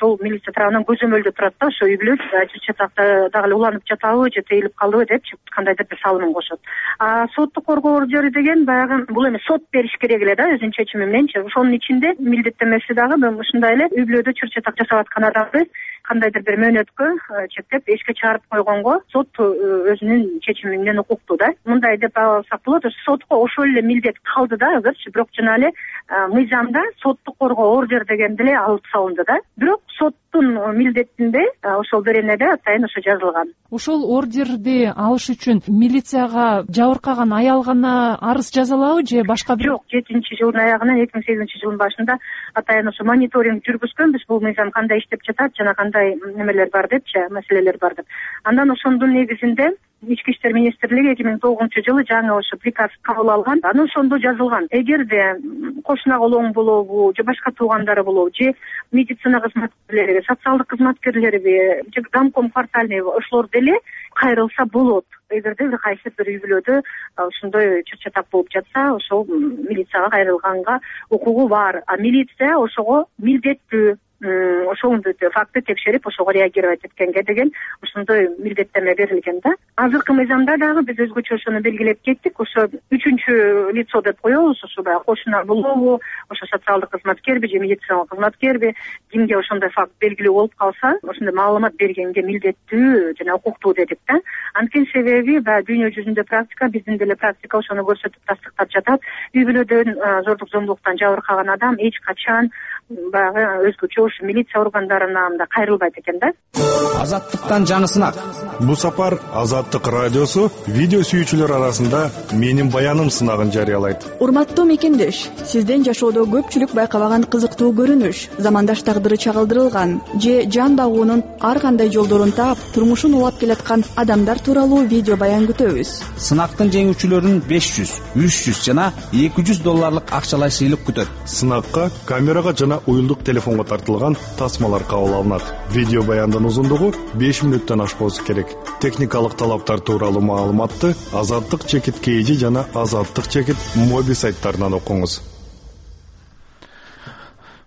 көзөмөлдө турат да. Ошо үй бүлө чатакта дагы эле уланып жатабы же тейилип калдыбы деп кандайдыр бир салымын кошот. Соттук коргоо ордери деген баягы бул эми сот бериш керек эле да өзүнүн чечими мененчи. Ошонун ичинде милдеттенмеси дагы ушундай эле үй бүлөдө чыр чатак жасап аткан адамды кандайдыр бир мөөнөткө чектеп эшикке чыгарып койгонго сот өзүнүн чечими менен укуктуу да. Мындай деп алсак болот, сотко ошол эле милдет калды да азырчы, бирок жана эле мыйзамда соттук коргоо ордер деген деле алып салынды да. Бирок соттун милдетинде ошол беренеде атайын ошо жазылган. Ошол ордерди алыш үчүн милицияга жабыркаган аял гана арыз жазалабы же башка бир? Жок, 7-жылдын аягынан 2008-жылдын башында атайын ошо мониторинг жүргүзгөнбүз, бул мыйзам кандай иштеп жатат жана кандай немелер бар депчи, маселелер бар деп. Андан ошондун негизинде Ички иштер министрлиги 2009-жылы жаңы ошо приказ кабыл алган. Анан ошондо жазылган. Эгерде кошуна колоң болобу, же башка туугандары болобу, же медицина кызматкерлери, социалдык кызматкерлери, же домком квартальный ошолор деле кайрылса болот. Эгерде бир кайсы бир үй бүлөдө ошондой чыр-чатак болуп жатса, ошол милицияга кайрылганга укугу бар. А милиция ошого милдеттүү ошол факты текшерип ошого реагировать эткенге деген ошондой милдеттеме берилген да. Азыркы мыйзамда дагы биз өзгөчө ошону белгилеп кеттик. Ошо үчүнчү лицо деп коебуз, ошо баягы кошуна болобу, ошо социалдык кызматкерби же медициналык кызматкерби, кимге ошондой факт белгилүү болуп калса, ошондой маалымат бергенге милдеттүү жана укуктуу дедик да. Анткени себеби баягы дүйнө жүзүндө практика, биздин деле практика ошону көрсөтүп тастыктап жатат. Үй бүлөдөн зордук зомбулуктан жабыркаган адам эч качан баягы өзгөчө ошо милиция органдарына анда кайрылбайт экен да. Азаттыктан жаңы сынак. Бул сапар Азаттык радиосу видео сүйүүчүлөр арасында менин баяным сынагын жарыялайт. Урматтуу мекендеш, сизден жашоодо көпчүлүк байкабаган кызыктуу көрүнүш, замандаш тагдыры чагылдырылган же жан багуунун ар кандай жолдорун таап, турмушун улап келаткан адамдар тууралуу видео баян күтөбүз. Сынактын жеңүүчүлөрүн 500, 300 жана 200 долларлык акчалай сыйлык күтөт. Сынакка камерага жана уюлдук телефонго тартылган тасмалар кабыл алынат. Видео баяндын узундугу 5 мүнөттөн ашпоосу керек. Техникалык талаптар тууралуу маалыматты Азаттык чекит KG жана Азаттык чекит моби сайттарынан окуңуз.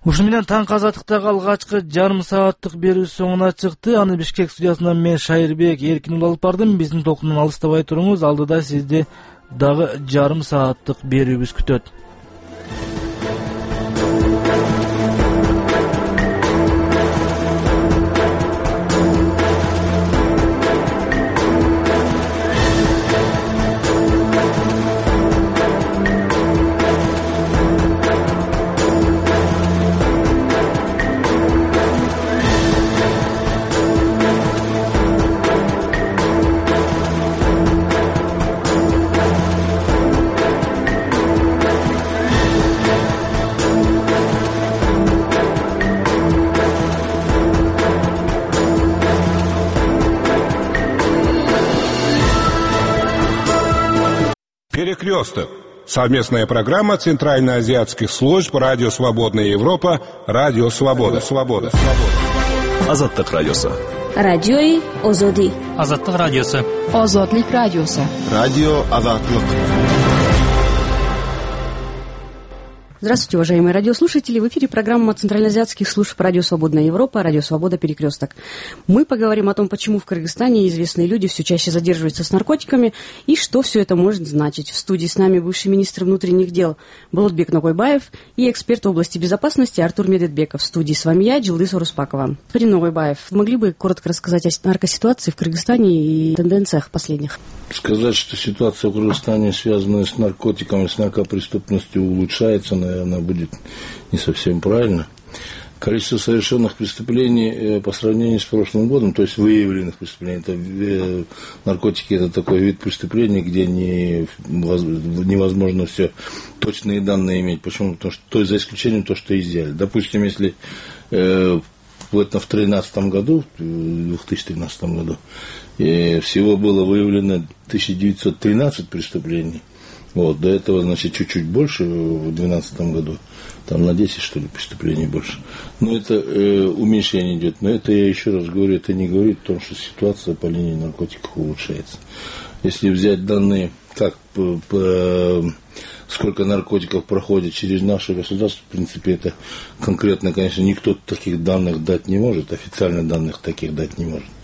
Ушуну менен таңкы азаттыктагы алгачкы жарым сааттык берүү соңуна чыкты. Аны Бишкек студиясынан мен Шайырбек Эркин уулу алып бардым. Биздин толкундан алыстабай туруңуз. Алдыда сизди дагы жарым сааттык берүүбүз күтөт. Перекресток. Совместная программа Центральноазиатских служб Радио Свободная Европа, Радио Свобода. Азаттык радиосу. Радиои Озоди. Азаттык радиосу. Озодлик радиосу. Радио Азаттык. Здравствуйте, уважаемые радиослушатели. В эфире программа Центральноазиатских служб Радио Свободная Европа, Радио Свобода, Перекресток. Мы поговорим о том, почему в Кыргызстане известные люди все чаще задерживаются с наркотиками и что все это может значить. В студии с нами бывший министр внутренних дел Болотбек Ногойбаев и эксперт в области безопасности Артур Медетбеков. В студии с вами я, Джилдыз Оруспакова. Господин Ногойбаев, могли бы коротко рассказать о наркоситуации в Кыргызстане и тенденциях последних? Сказать, что ситуация в Кыргызстане, связанная с наркотиками, с наркопреступностью, улучшается, наверное, будет не совсем правильно. Количество совершенных преступлений по сравнению с прошлым годом, то есть выявленных преступлений, наркотики – это такой вид преступления, где невозможно все точные данные иметь. Почему? Потому что за исключением того, что изъяли. Допустим, если в 2013 году, всего было выявлено 1913 преступлений. До этого, значит, чуть-чуть больше в 2012 году. Там на 10, что ли, преступлений больше. Но это уменьшение идет. Но это, я еще раз говорю, это не говорит о том, что ситуация по линии наркотиков улучшается. Если взять данные, сколько наркотиков проходит через наше государство, в принципе, это конкретно, конечно, никто таких данных дать не может, официальных данных таких дать не может.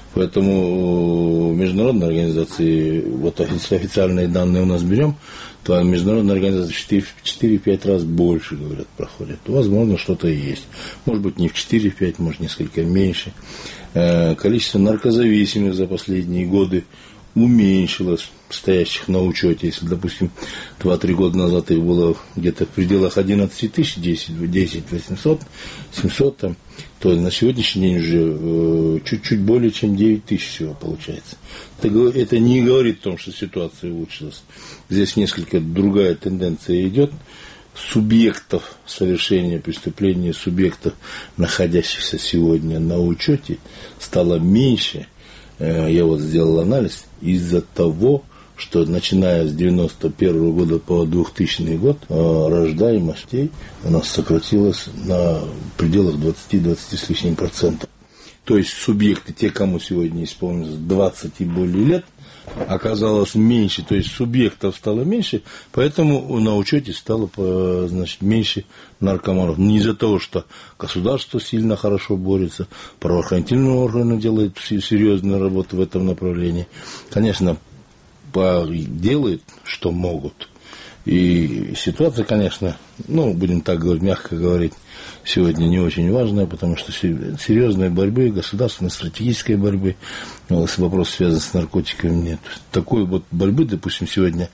Поэтому международные организации, официальные данные у нас берем, то международные организации в 4-5 раз больше, говорят, проходят. Возможно, что-то и есть. Может быть, не в 4-5, может, несколько меньше. Количество наркозависимых за последние годы уменьшилось, стоящих на учете. Если, допустим, 2-3 года назад их было где-то в пределах 11 тысяч, 10 800, 700 там, то на сегодняшний день уже чуть-чуть более чем 9 тысяч всего получается. Это не говорит о том, что ситуация улучшилась. Здесь несколько другая тенденция идет. Субъектов совершения преступления, субъектов, находящихся сегодня на учете, стало меньше. Я сделал анализ из-за того, что начиная с 1991 года по 2000 год рождаемость у нас сократилась на пределах 20 с лишним процентов. То есть субъекты, те, кому сегодня исполнилось 20 и более лет, оказалось меньше, то есть субъектов стало меньше, поэтому на учете стало, значит, меньше наркоманов. Не из-за того, что государство сильно хорошо борется, правоохранительные органы делают серьезную работу в этом направлении. Конечно, делают, что могут. И ситуация, конечно, будем так говорить, мягко говорить, сегодня не очень важная, потому что серьезной борьбы, государственной, стратегической борьбы, вопрос связан с наркотиками, нет. Такой борьбы, допустим, сегодня,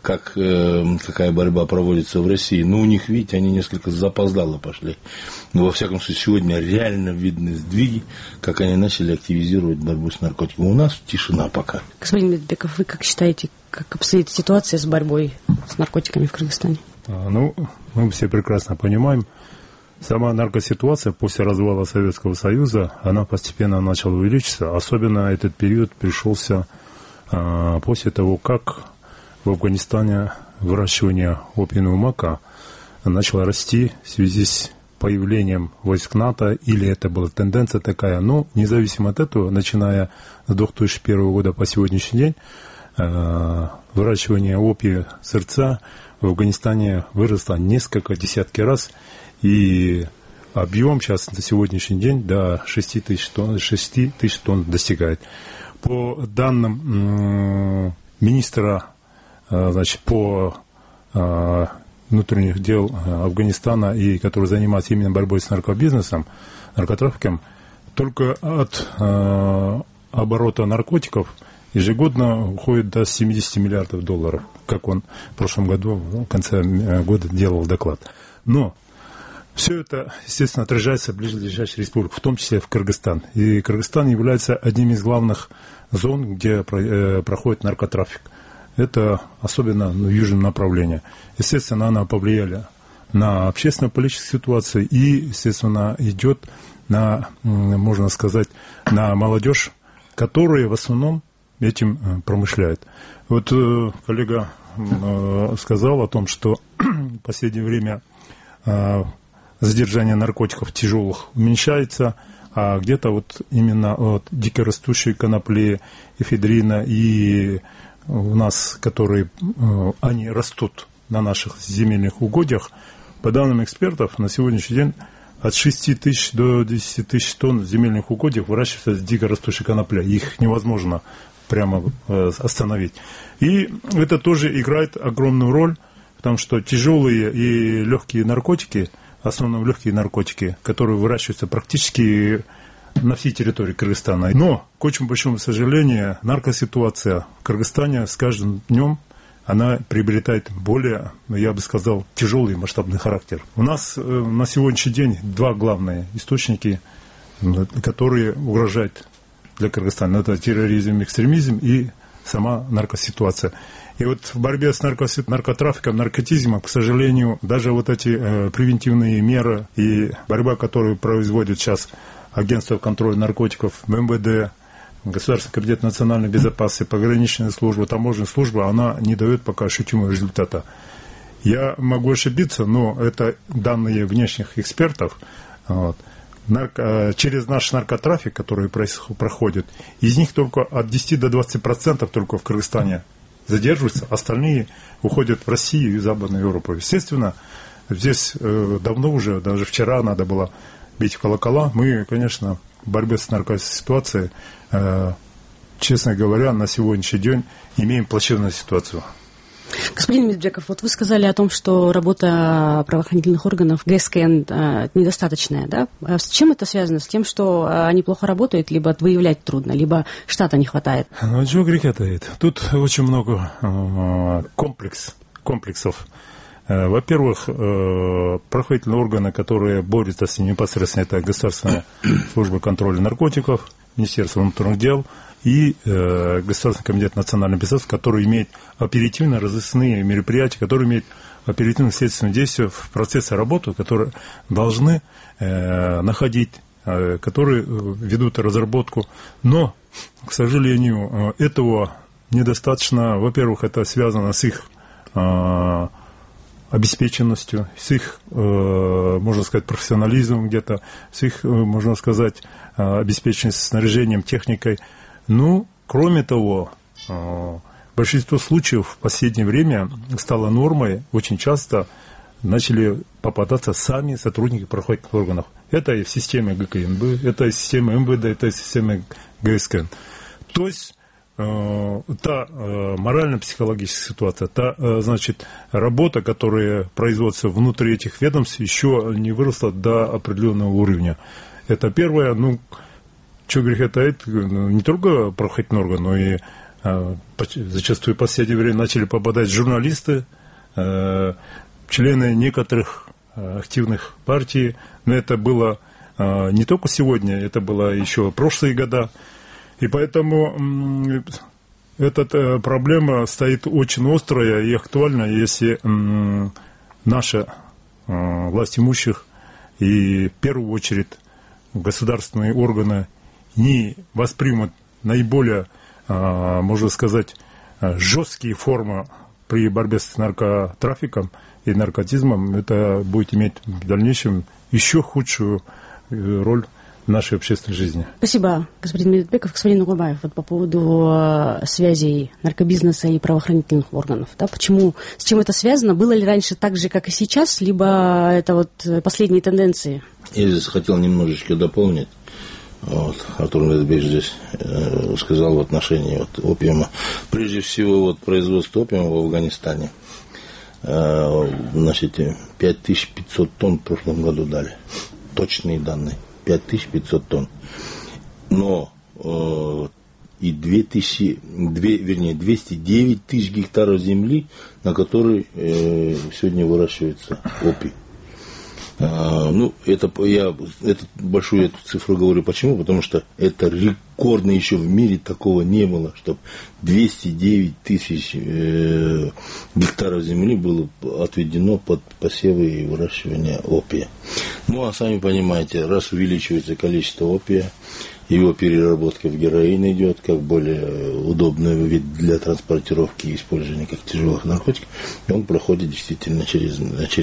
какая борьба проводится в России, у них, видите, они несколько запоздало пошли. Но, во всяком случае, сегодня реально видны сдвиги, как они начали активизировать борьбу с наркотиками. У нас тишина пока. Господин Медетбеков, вы как считаете, как обстоит ситуация с борьбой с наркотиками в Кыргызстане? Мы все прекрасно понимаем, сама наркоситуация после развала Советского Союза, она постепенно начала увеличиться. Особенно этот период пришелся после того, как в Афганистане выращивание опиумного мака начало расти в связи с появлением войск НАТО, или это была тенденция такая. Но независимо от этого, начиная с 2001 года по сегодняшний день, выращивание опия сырца в Афганистане выросло несколько десятки раз, и объем сейчас на сегодняшний день до 6 тысяч тонн достигает. По данным министра, значит, по внутренних дел Афганистана, и который занимается именно борьбой с наркобизнесом, наркотрафиком, только от оборота наркотиков ежегодно уходит до 70 миллиардов долларов, как он в прошлом году, в конце года делал доклад. Но все это, естественно, отражается в ближайших республиках, в том числе в Кыргызстан. И Кыргызстан является одним из главных зон, где проходит наркотрафик. Это особенно в южном направлении. Естественно, она повлияла на общественно-политическую ситуацию и, естественно, идет на, можно сказать, на молодежь, которая в основном этим промышляет. Вот коллега сказал о том, что в последнее время задержание наркотиков тяжелых уменьшается, а где-то вот именно от дикорастущей конопли, эфедрина и у нас, которые они растут на наших земельных угодьях, по данным экспертов, на сегодняшний день от 6 тысяч до 10 тысяч тонн в земельных угодьях выращивается дикорастущая конопля. Их невозможно прямо остановить. И это тоже играет огромную роль, потому что тяжелые и легкие наркотики, в основном легкие наркотики, которые выращиваются практически на всей территории Кыргызстана. Но, к очень большому сожалению, наркоситуация в Кыргызстане с каждым днем она приобретает более, я бы сказал, тяжелый масштабный характер. У нас на сегодняшний день два главные источника, которые угрожают для Кыргызстана. Это терроризм, экстремизм и сама наркоситуация. И вот в борьбе с наркотрафиком, наркотизмом, к сожалению, даже вот эти превентивные меры и борьба, которую производит сейчас Агентство контроля наркотиков, МВД, Государственный комитет национальной безопасности, пограничная служба, таможенная служба, она не дает пока ощутимого результата. Я могу ошибиться, но это данные внешних экспертов. Вот. Через наш наркотрафик, который проходит, из них только от 10 до 20% только в Кыргызстане задерживаются, остальные уходят в Россию и Западную Европу. Естественно, здесь давно уже, даже вчера надо было бить в колокола. Мы, конечно, в борьбе с наркоситуацией, честно говоря, на сегодняшний день имеем плачевную ситуацию. Господин Меджеков, вот вы сказали о том, что работа правоохранительных органов ГСКН недостаточная, да? С чем это связано? С тем, что они плохо работают, либо выявлять трудно, либо штата не хватает? Ну, чего греха таит? Тут очень много комплексов. Во-первых, правоохранительные органы, которые борются с ним непосредственно, это Государственная служба контроля наркотиков, Министерство внутренних дел и Государственный комитет национальной безопасности, который имеет оперативно-розыскные мероприятия, которые имеют оперативно-следственные действия в процессе работы, которые должны находить, которые ведут разработку. Но, к сожалению, этого недостаточно. Во-первых, это связано с их обеспеченностью, с их, можно сказать, профессионализмом где-то, с их, можно сказать, обеспеченностью снаряжением, техникой. Ну, кроме того, большинство случаев в последнее время стало нормой, очень часто начали попадаться сами сотрудники правоохранительных органов. Это и в системе ГКНБ, это и в системе МВД, это и в системе ГСКН. То есть та морально-психологическая ситуация, та, значит, работа, которая производится внутри этих ведомств, еще не выросла до определенного уровня. Это первое. Ну, что греха таить, не только правоохранительные органы, но и зачастую в последнее время начали попадать журналисты, члены некоторых активных партий. Но это было не только сегодня, это было еще в прошлые года. И поэтому эта проблема стоит очень острая и актуальна, если наши власть имущих и в первую очередь государственные органы не воспримут наиболее, можно сказать, жесткие формы при борьбе с наркотрафиком и наркотизмом, это будет иметь в дальнейшем еще худшую роль нашей общественной жизни. Спасибо, господин Медетбеков. Господин Нугубаев, вот по поводу связей наркобизнеса и правоохранительных органов. Да, почему, с чем это связано? Было ли раньше так же, как и сейчас, либо это вот последние тенденции? Я здесь хотел немножечко дополнить. Артур Медетбекович здесь сказал в отношении опиума. Прежде всего, производство опиума в Афганистане. 5500 тонн в прошлом году дали. Точные данные. 5500 тонн. Но и 209 тысяч гектаров земли, на которой сегодня выращивается опий. Я большую эту цифру говорю. Почему? Потому что это рекордно, еще в мире такого не было, чтобы 209 тысяч гектаров земли было отведено под посевы и выращивание опия. А сами понимаете, раз увеличивается количество опия, его переработка в героин идет как более удобный вид для транспортировки и использования как тяжелых наркотиков, и он проходит действительно через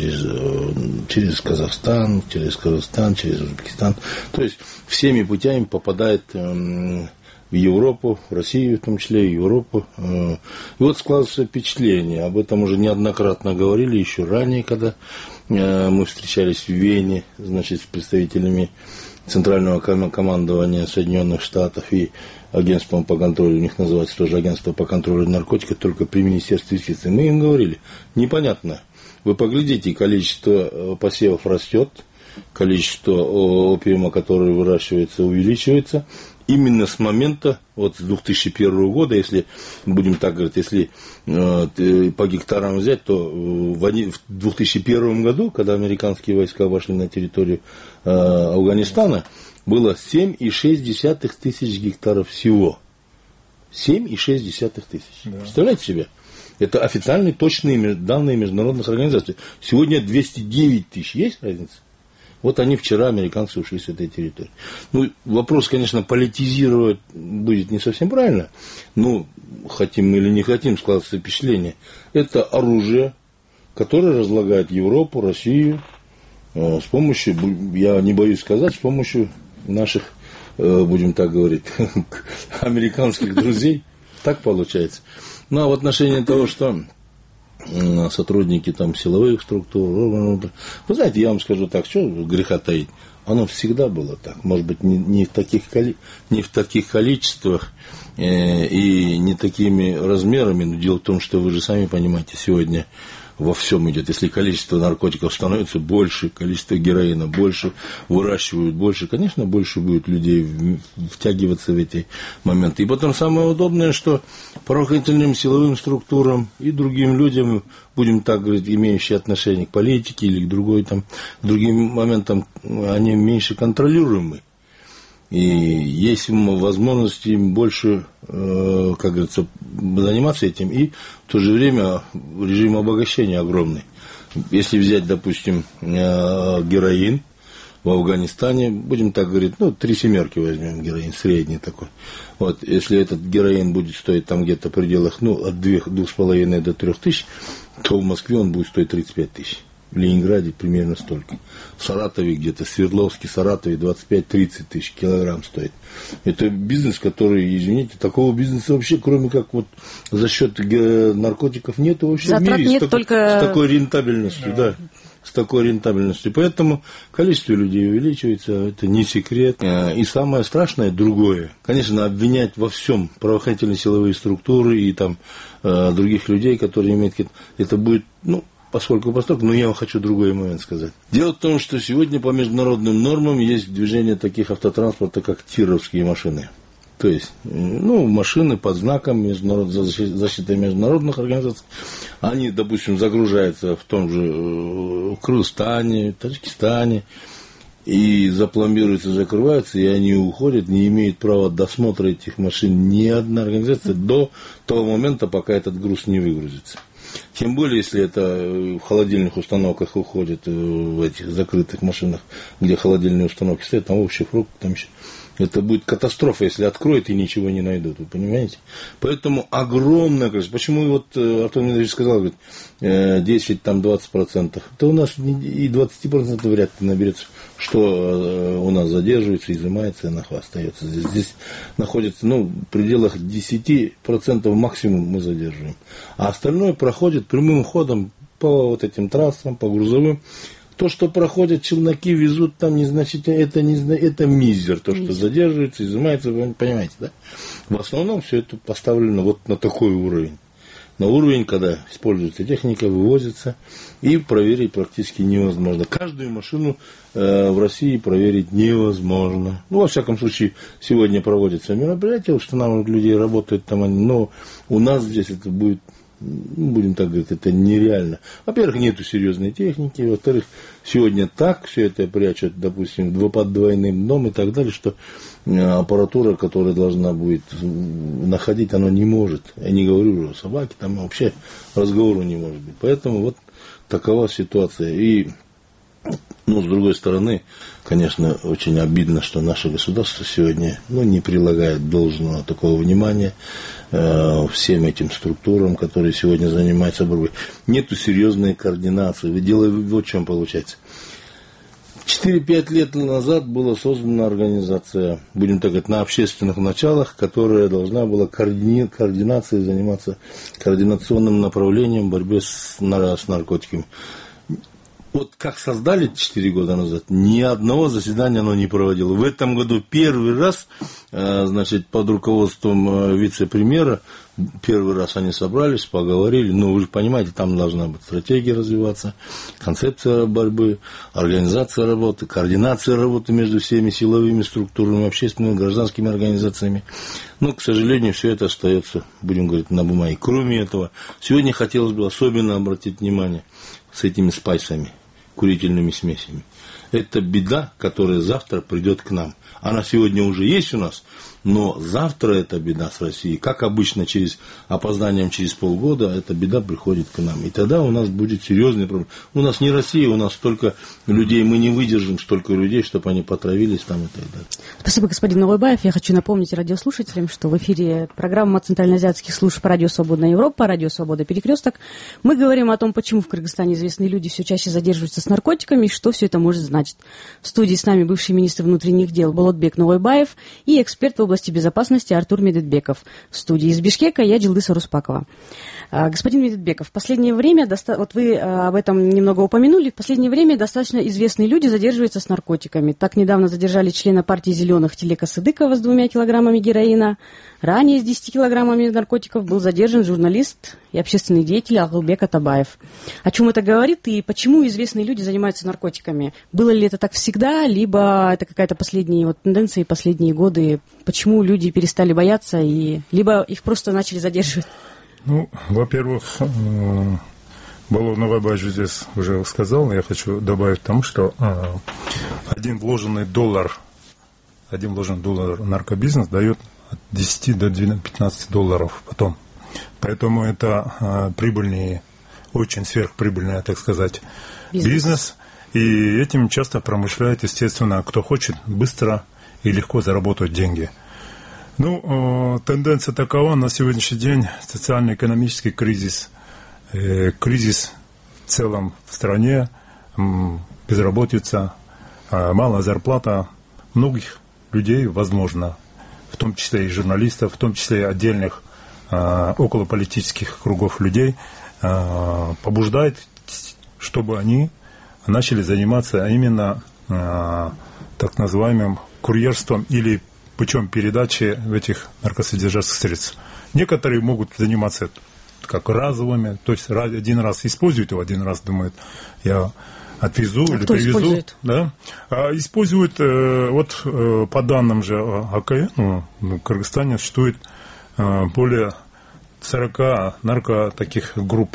Казахстан, через Узбекистан. То есть всеми путями попадает в Европу, в Россию в том числе, в Европу. И складывается впечатление, об этом уже неоднократно говорили еще ранее, когда мы встречались в Вене, с представителями Центрального командования Соединенных Штатов и агентством по контролю, у них называется тоже агентство по контролю наркотиков, только при Министерстве юстиции. Мы им говорили, непонятно, вы поглядите, количество посевов растет, количество опиума, который выращивается, увеличивается. Именно с момента, с 2001 года, если будем так говорить, если по гектарам взять, то в 2001 году, когда американские войска вошли на территорию Афганистана, было 7,6 тысяч гектаров всего. 7,6 тысяч. Да. Представляете себе? Это официальные точные данные международных организаций. Сегодня 209 тысяч. Есть разница? Они вчера, американцы, ушли с этой территории. Вопрос, конечно, политизировать будет не совсем правильно. Хотим мы или не хотим, складывается впечатление. Это оружие, которое разлагает Европу, Россию с помощью, я не боюсь сказать, с помощью наших, будем так говорить, американских друзей. Так получается. А в отношении того, что сотрудники силовых структур, вы знаете, я вам скажу так, что греха таить, оно всегда было так, может быть, не в таких количествах и не такими размерами, но дело в том, что вы же сами понимаете, сегодня во всем идет. Если количество наркотиков становится больше, количество героина больше, выращивают больше, конечно, больше будет людей втягиваться в эти моменты. И потом самое удобное, что правоохранительным силовым структурам и другим людям, будем так говорить, имеющие отношение к политике или к другим моментам, они меньше контролируемы. И есть возможность им больше, как говорится, заниматься этим, и в то же время режим обогащения огромный. Если взять, допустим, героин в Афганистане, будем так говорить, 3 семерки возьмем, героин средний такой. Если этот героин будет стоить где-то в пределах от 2,5 до 3 тысяч, то в Москве он будет стоить 35 тысяч. В Ленинграде примерно столько. В Саратове где-то, Свердловске, Саратове 25-30 тысяч килограмм стоит. Это бизнес, который, извините, такого бизнеса вообще, кроме как за счет наркотиков, нет вообще затрат в мире. Нет, с такой рентабельностью, да. С такой рентабельностью. Поэтому количество людей увеличивается, это не секрет. И самое страшное другое. Конечно, обвинять во всем правоохранительные силовые структуры и других людей, которые имеют... Это будет, поскольку, но я вам хочу другой момент сказать. Дело в том, что сегодня по международным нормам есть движение таких автотранспорта, как тировские машины. То есть, машины под знаком защиты международных организаций, они, допустим, загружаются в том же Кыргызстане, Таджикистане, и запломбируются, закрываются, и они уходят, не имеют права досмотра этих машин ни одна организация до того момента, пока этот груз не выгрузится. Тем более, если это в холодильных установках уходит, в этих закрытых машинах, где холодильные установки стоят, там овощи, фрукты, там еще Это будет катастрофа, если откроют и ничего не найдут, вы понимаете? Поэтому огромное количество. Почему вот Артур Дмитриевич сказал, говорит, 10-20%. Это у нас и 20% вряд ли наберется, что у нас задерживается, изымается, и остается. Здесь находится, в пределах 10% максимум мы задерживаем. А остальное проходит прямым ходом по вот этим трассам, по грузовым. То, что проходят челноки, везут там незначительно, это мизер, то, что задерживается, изымается, вы понимаете, да? В основном все это поставлено вот на такой уровень. На уровень, когда используется техника, вывозится, и проверить практически невозможно. Каждую машину в России проверить невозможно. Во всяком случае, сегодня проводятся мероприятия, устанавливают людей, работают там они, но у нас здесь это будет, будем так говорить, это нереально. Во-первых, нету серьезной техники, во-вторых, сегодня так все это прячут, допустим, под двойным дном и так далее, что аппаратура, которая должна будет находить, она не может. Я не говорю уже о собаке, там вообще разговору не может быть. Поэтому вот такова ситуация. И, с другой стороны, конечно, очень обидно, что наше государство сегодня не прилагает должного такого внимания всем этим структурам, которые сегодня занимаются борьбой. Нету серьезной координации. Дело вот в чем получается. 4-5 лет назад была создана организация, будем так говорить, на общественных началах, которая должна была координацией заниматься, координационным направлением борьбы с наркотиками. Вот как создали 4 года назад, ни одного заседания оно не проводило. В этом году первый раз, под руководством вице-премьера, первый раз они собрались, поговорили. Вы же понимаете, там должна быть стратегия развиваться, концепция борьбы, организация работы, координация работы между всеми силовыми структурами, общественными, гражданскими организациями. Но, к сожалению, все это остается, будем говорить, на бумаге. Кроме этого, сегодня хотелось бы особенно обратить внимание с этими спайсами, курительными смесями. Это беда, которая завтра придет к нам. Она сегодня уже есть у нас, но завтра эта беда с Россией, как обычно, опозданием через полгода, эта беда приходит к нам. И тогда у нас будет серьезный проблем. У нас не Россия, у нас столько людей, мы не выдержим столько людей, чтобы они потравились там и так далее. Спасибо, господин Нугайбаев. Я хочу напомнить радиослушателям, что в эфире программа Центральноазиатских служб «Радио Свободная Европа», «Радио Свобода Перекресток». Мы говорим о том, почему в Кыргызстане известные люди все чаще задерживаются с наркотиками и что все это может значить. В студии с нами бывший министр внутренних дел Болотбек Нугайбаев и эксперт в области безопасности Артур Медетбеков. В студии из Бишкека я Джилдыса Руспакова. Господин Медетбеков, в последнее время, вот вы об этом немного упомянули, в последнее время достаточно известные люди задерживаются с наркотиками. Так недавно задержали члена партии «Зеленых» Телека Сыдыкова с 2 килограммами героина. Ранее с 10 килограммами наркотиков был задержан журналист и общественный деятель Акылбек Атабаев. О чем это говорит и почему известные люди занимаются наркотиками? Было ли это так всегда, либо это какая-то последняя тенденция, последние годы? Почему люди перестали бояться, либо их просто начали задерживать? Во-первых, Болот Нугайбаевич здесь уже сказал, я хочу добавить к тому, что один вложенный доллар наркобизнес дает от 10 до 15 долларов потом. Поэтому это прибыльный, очень сверхприбыльный, так сказать, бизнес. И этим часто промышляет, естественно, кто хочет быстро и легко заработать деньги. Тенденция такова: на сегодняшний день социально-экономический кризис, кризис в целом в стране, безработица, малая зарплата многих людей, возможно, в том числе и журналистов, в том числе и отдельных околополитических кругов людей, побуждает, чтобы они начали заниматься именно так называемым курьерством или путем передачи этих наркосодержащих средств. Некоторые могут заниматься как разовыми, то есть один раз используют его, один раз думают, я отвезу или привезу. Использует? Да? Используют, по данным же АКН, в Кыргызстане существует более 40 таких групп.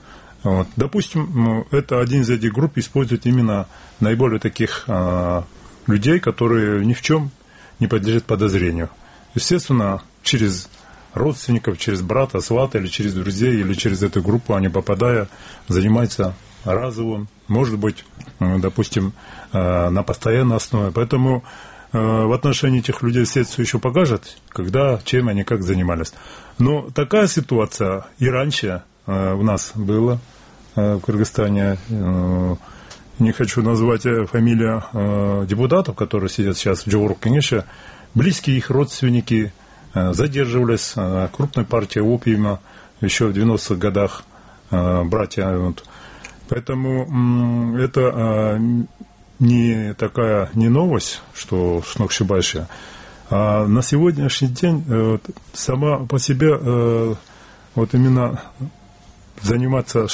Допустим, это один из этих групп использует именно наиболее таких людей, которые ни в чем не подлежат подозрению. Естественно, через родственников, через брата, свата, или через друзей, или через эту группу они, попадая, занимаются разовым, может быть, допустим, на постоянной основе. Поэтому в отношении этих людей следствие еще покажет, когда, чем они как занимались. Но такая ситуация и раньше у нас была в Кыргызстане. Не хочу назвать фамилию депутатов, которые сидят сейчас в Джоғарғы кеңеше. Близкие их родственники задерживались, крупной партии опиума еще в 90-х годах, братья. Вот. Поэтому это не такая не новость, что сногсшибательная. А на сегодняшний день сама по себе вот именно заниматься,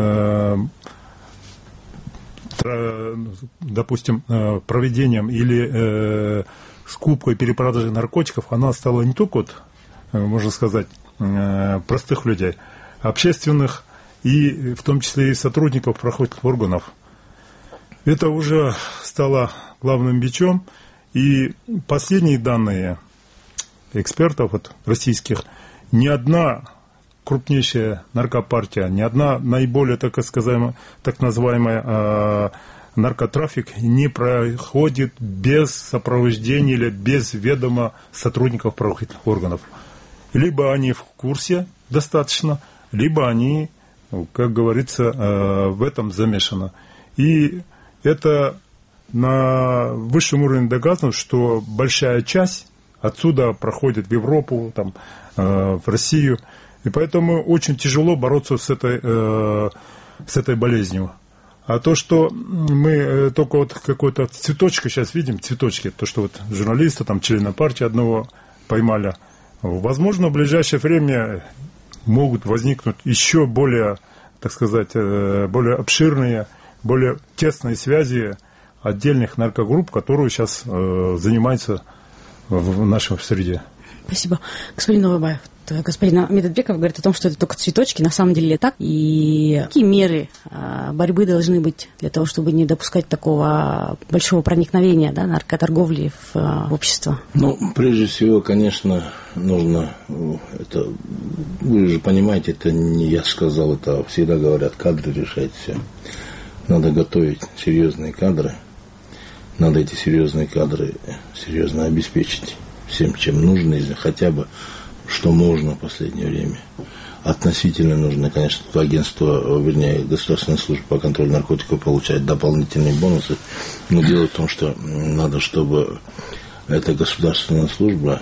допустим, проведением или скупкой, перепродажей наркотиков, она стала не только, вот, можно сказать, простых людей, общественных и в том числе и сотрудников правоохранительных органов. Это уже стало главным бичом. И последние данные экспертов вот, российских, ни одна крупнейшая наркопартия, ни одна наиболее, так называемая наркотрафик не проходит без сопровождения или без ведома сотрудников правоохранительных органов. Либо они в курсе достаточно, либо они, как говорится, в этом замешаны. И это на высшем уровне доказано, что большая часть отсюда проходит в Европу, там, в Россию. И поэтому очень тяжело бороться с этой болезнью. А то, что мы только вот какой-то цветочек сейчас видим, цветочки, то, что вот журналиста, там, члена партии одного поймали, возможно, в ближайшее время могут возникнуть еще более, так сказать, более обширные, более тесные связи отдельных наркогрупп, которые сейчас занимаются в нашей среде. Спасибо. Господин Новобаев, господин Медетбеков говорит о том, что это только цветочки, на самом деле так. И какие меры борьбы должны быть для того, чтобы не допускать такого большого проникновения, да, наркоторговли в общество? Ну, прежде всего, конечно, нужно, это, вы же понимаете, это не я сказал, это всегда говорят, кадры решают все. Надо готовить серьезные кадры, надо эти серьезные кадры серьезно обеспечить всем, чем нужно, или хотя бы что можно в последнее время. Относительно нужно, конечно, агентство, вернее, Государственная служба по контролю наркотиков получает дополнительные бонусы, но дело в том, что надо, чтобы эта государственная служба,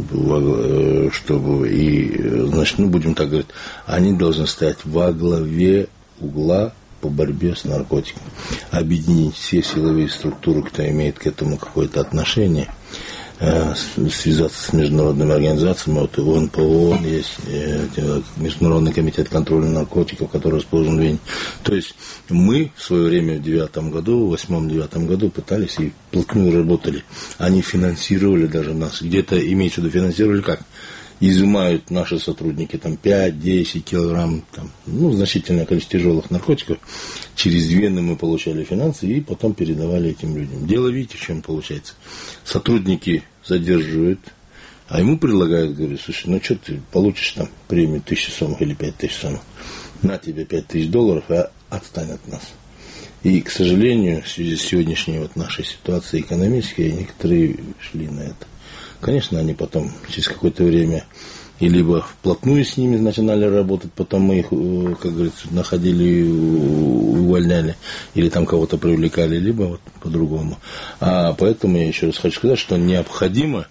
чтобы и, значит, ну, будем так говорить, они должны стоять во главе угла по борьбе с наркотиками, объединить все силовые структуры, кто имеет к этому какое-то отношение, связаться с международными организациями, вот ООН есть, Международный комитет контроля наркотиков, который расположен в Вене. То есть мы в свое время в 2008-2009 году пытались и плотно работали. Они финансировали даже нас, где-то, имеется в виду, финансировали как? Изымают наши сотрудники там 5-10 килограмм, там, ну, значительное количество тяжелых наркотиков. Через вены мы получали финансы и потом передавали этим людям. Дело, видите, в чем получается. Сотрудники задерживают, а ему предлагают, говорят, слушай, ну что ты получишь там премию 1000 сомов или 5000 сомов, на тебе $5000, а отстань от нас. И, к сожалению, в связи с сегодняшней вот нашей ситуацией экономической, некоторые шли на это. Конечно, они потом через какое-то время и либо вплотную с ними начинали работать, потом мы их, как говорится, находили, увольняли, или там кого-то привлекали, либо вот по-другому. А поэтому я еще раз хочу сказать, что необходимо,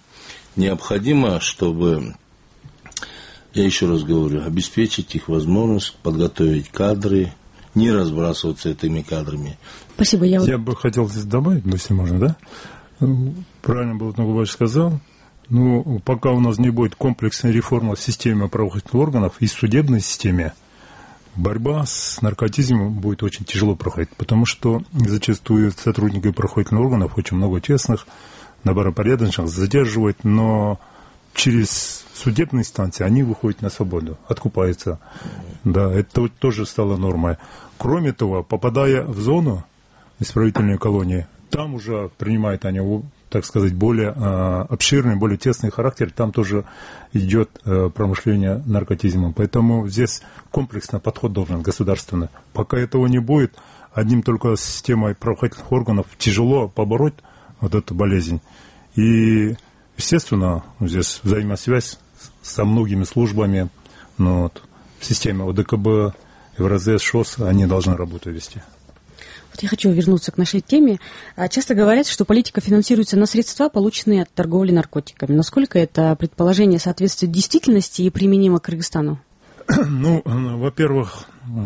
чтобы, я еще раз говорю, обеспечить их возможность подготовить кадры, не разбрасываться этими кадрами. Спасибо. Я бы хотел здесь добавить, если можно, да? Правильно было Новобаев сказал. Но пока у нас не будет комплексной реформы в системе правоохранительных органов и в судебной системе, борьба с наркотизмом будет очень тяжело проходить, потому что зачастую сотрудники правоохранительных органов очень много честных, добропорядочных задерживают, но через судебные инстанции они выходят на свободу, откупаются. Да, это тоже стало нормой. Кроме того, попадая в зону исправительной колонии, там уже принимают они, так сказать, более обширный, более тесный характер, там тоже идет промышление наркотизмом. Поэтому здесь комплексный подход должен, государственный. Пока этого не будет, одним только системой правоохранительных органов тяжело побороть вот эту болезнь. И, естественно, здесь взаимосвязь со многими службами, но вот в системе ОДКБ, ЕвроЗС, ШОС, они должны работу вести. Вот я хочу вернуться к нашей теме. Часто говорят, что политика финансируется на средства, полученные от торговли наркотиками. Насколько это предположение соответствует действительности и применимо к Кыргызстану? Ну, во-первых,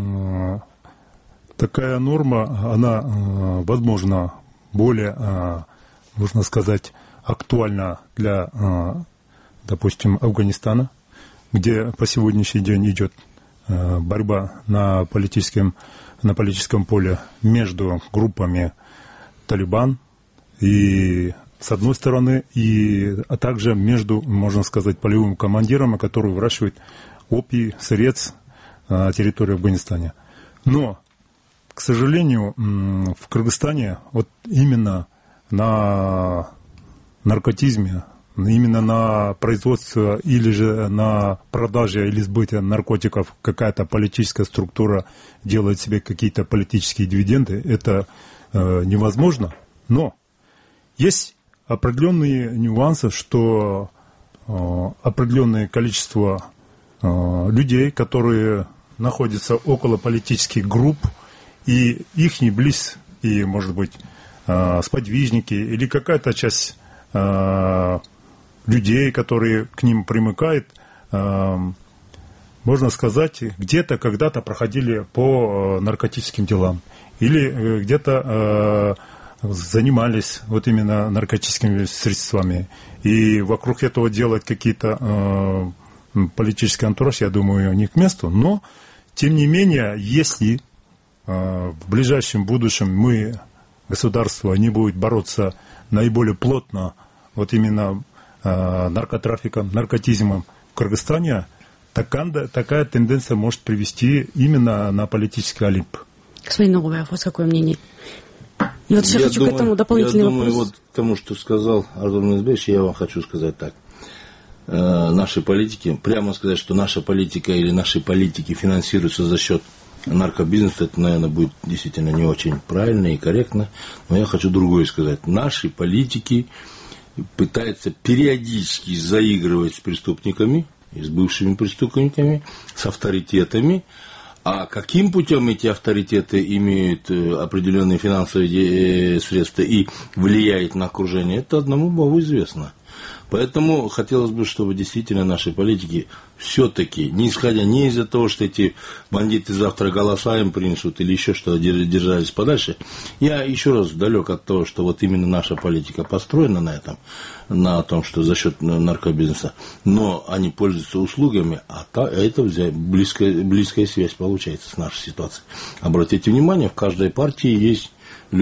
такая норма, она, возможно, более, можно сказать, актуальна для, допустим, Афганистана, где по сегодняшний день идет борьба на политическом поле между группами Талибан и с одной стороны, а также между, можно сказать, полевым командиром, который выращивает опий, сырец на территории Афганистана. Но, к сожалению, в Кыргызстане вот именно на наркотизме, именно на производстве или же на продаже или сбыте наркотиков какая-то политическая структура делает себе какие-то политические дивиденды, это невозможно. Но есть определенные нюансы, что определенное количество людей, которые находятся около политических групп, и их не близкие, может быть, сподвижники или какая-то часть людей, которые к ним примыкают, можно сказать, где-то когда-то проходили по наркотическим делам или где-то занимались вот именно наркотическими средствами. И вокруг этого делать какие-то политические антураж, я думаю, не к месту. Но, тем не менее, если в ближайшем будущем государство не будет бороться наиболее плотно вот именно наркотрафиком, наркотизмом в Кыргызстане, такая тенденция может привести именно на политический олимп. Господин Ногубаев, у вас какое мнение? И вот еще хочу к этому дополнительный вопрос. Я думаю, вот к тому, что сказал Артур Назбеевич, я вам хочу сказать так. Наши политики, прямо сказать, что наша политика или наши политики финансируются за счет наркобизнеса, это, наверное, будет действительно не очень правильно и корректно. Но я хочу другое сказать. Наши политики пытаются периодически заигрывать с преступниками, и с бывшими преступниками, с авторитетами. А каким путем эти авторитеты имеют определенные финансовые средства и влияют на окружение, это одному Богу известно. Поэтому хотелось бы, чтобы действительно наши политики все-таки, не исходя не из-за того, что эти бандиты завтра голоса им принесут или еще что-то, держались подальше. Я еще раз далек от того, что вот именно наша политика построена на этом, на том, что за счет наркобизнеса, но они пользуются услугами, а это близкая связь получается с нашей ситуацией. Обратите внимание, в каждой партии есть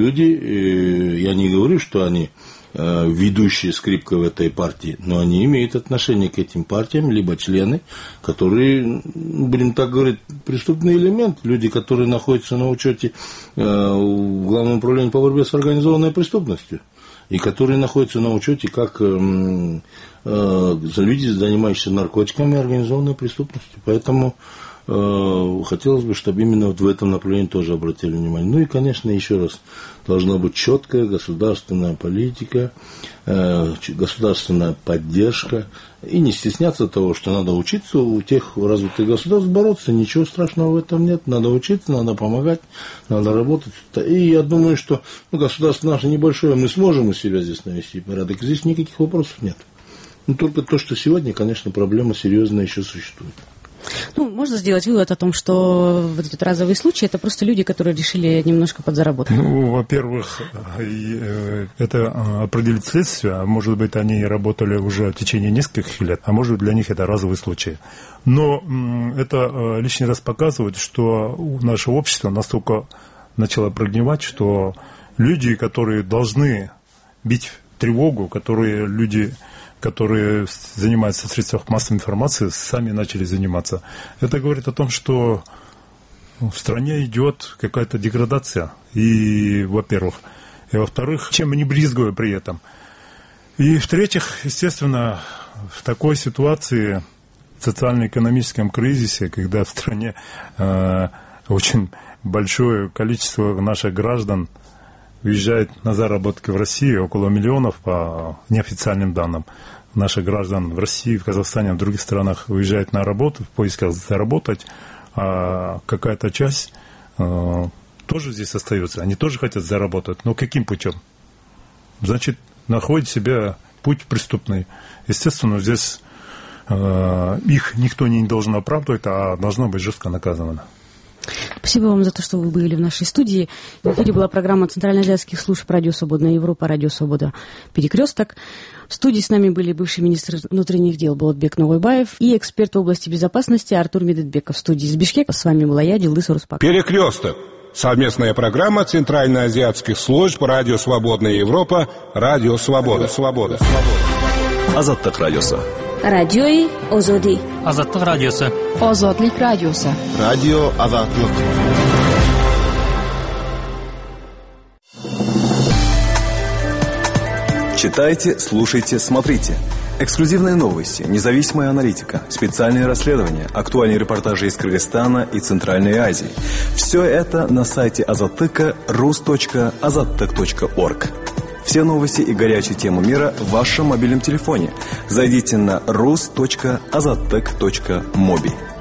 люди, я не говорю, что они ведущие скрипка в этой партии, но они имеют отношение к этим партиям, либо члены, которые, будем так говорить, преступный элемент, люди, которые находятся на учете в Главном управлении по борьбе с организованной преступностью, и которые находятся на учете как люди, занимающиеся наркотиками и организованной преступностью. Поэтому хотелось бы, чтобы именно вот в этом направлении тоже обратили внимание. Ну и, конечно, еще раз, должна быть четкая государственная политика, государственная поддержка, и не стесняться того, что надо учиться у тех развитых государств бороться, ничего страшного в этом нет, надо учиться, надо помогать, надо работать. И я думаю, что государство наше небольшое, мы сможем у себя здесь навести порядок, здесь никаких вопросов нет. Но только то, что сегодня, конечно, проблема серьезная еще существует. Можно сделать вывод о том, что вот этот разовый случай – это просто люди, которые решили немножко подзаработать? Во-первых, это определит следствие, а может быть, они работали уже в течение нескольких лет, а может быть, для них это разовый случай. Но это лишний раз показывает, что наше общество настолько начало прогнивать, что люди, которые должны бить тревогу, люди, которые занимаются в средствах массовой информации, сами начали заниматься. Это говорит о том, что в стране идет какая-то деградация. И, во-первых. И, во-вторых, чем они брезгуют при этом. И, в-третьих, естественно, в такой ситуации, в социально-экономическом кризисе, когда в стране очень большое количество наших граждан уезжает на заработки в Россию около миллионов по неофициальным данным. Наших граждан в России, в Казахстане, в других странах уезжают на работу, в поисках заработать, а какая-то часть тоже здесь остается. Они тоже хотят заработать, но каким путем? Значит, находит себе путь преступный. Естественно, здесь их никто не должен оправдывать, а должно быть жестко наказано. Спасибо вам за то, что вы были в нашей студии. В эфире была программа Центральноазиатских служб «Радио Свободная Европа», «Радио Свобода», «Перекресток». В студии с нами были бывший министр внутренних дел Болотбек Новойбаев и эксперт в области безопасности Артур Медетбеков. В студии из Бишкека с вами была я, Дилдыс Уруспак. «Перекресток». Совместная программа Центральноазиатских служб «Радио Свободная Европа», «Радио Свобода». Азаттык радиосы. Радиои Озоди. Азаттык радиосы. Озодлик радиосы. Радио Азаттык. Читайте, слушайте, смотрите. Эксклюзивные новости, независимая аналитика, специальные расследования, актуальные репортажи из Кыргызстана и Центральной Азии. Все это на сайте Азаттыка rus.azattyk.org. Все новости и горячие темы мира в вашем мобильном телефоне. Зайдите на rus.azattyk.mobi.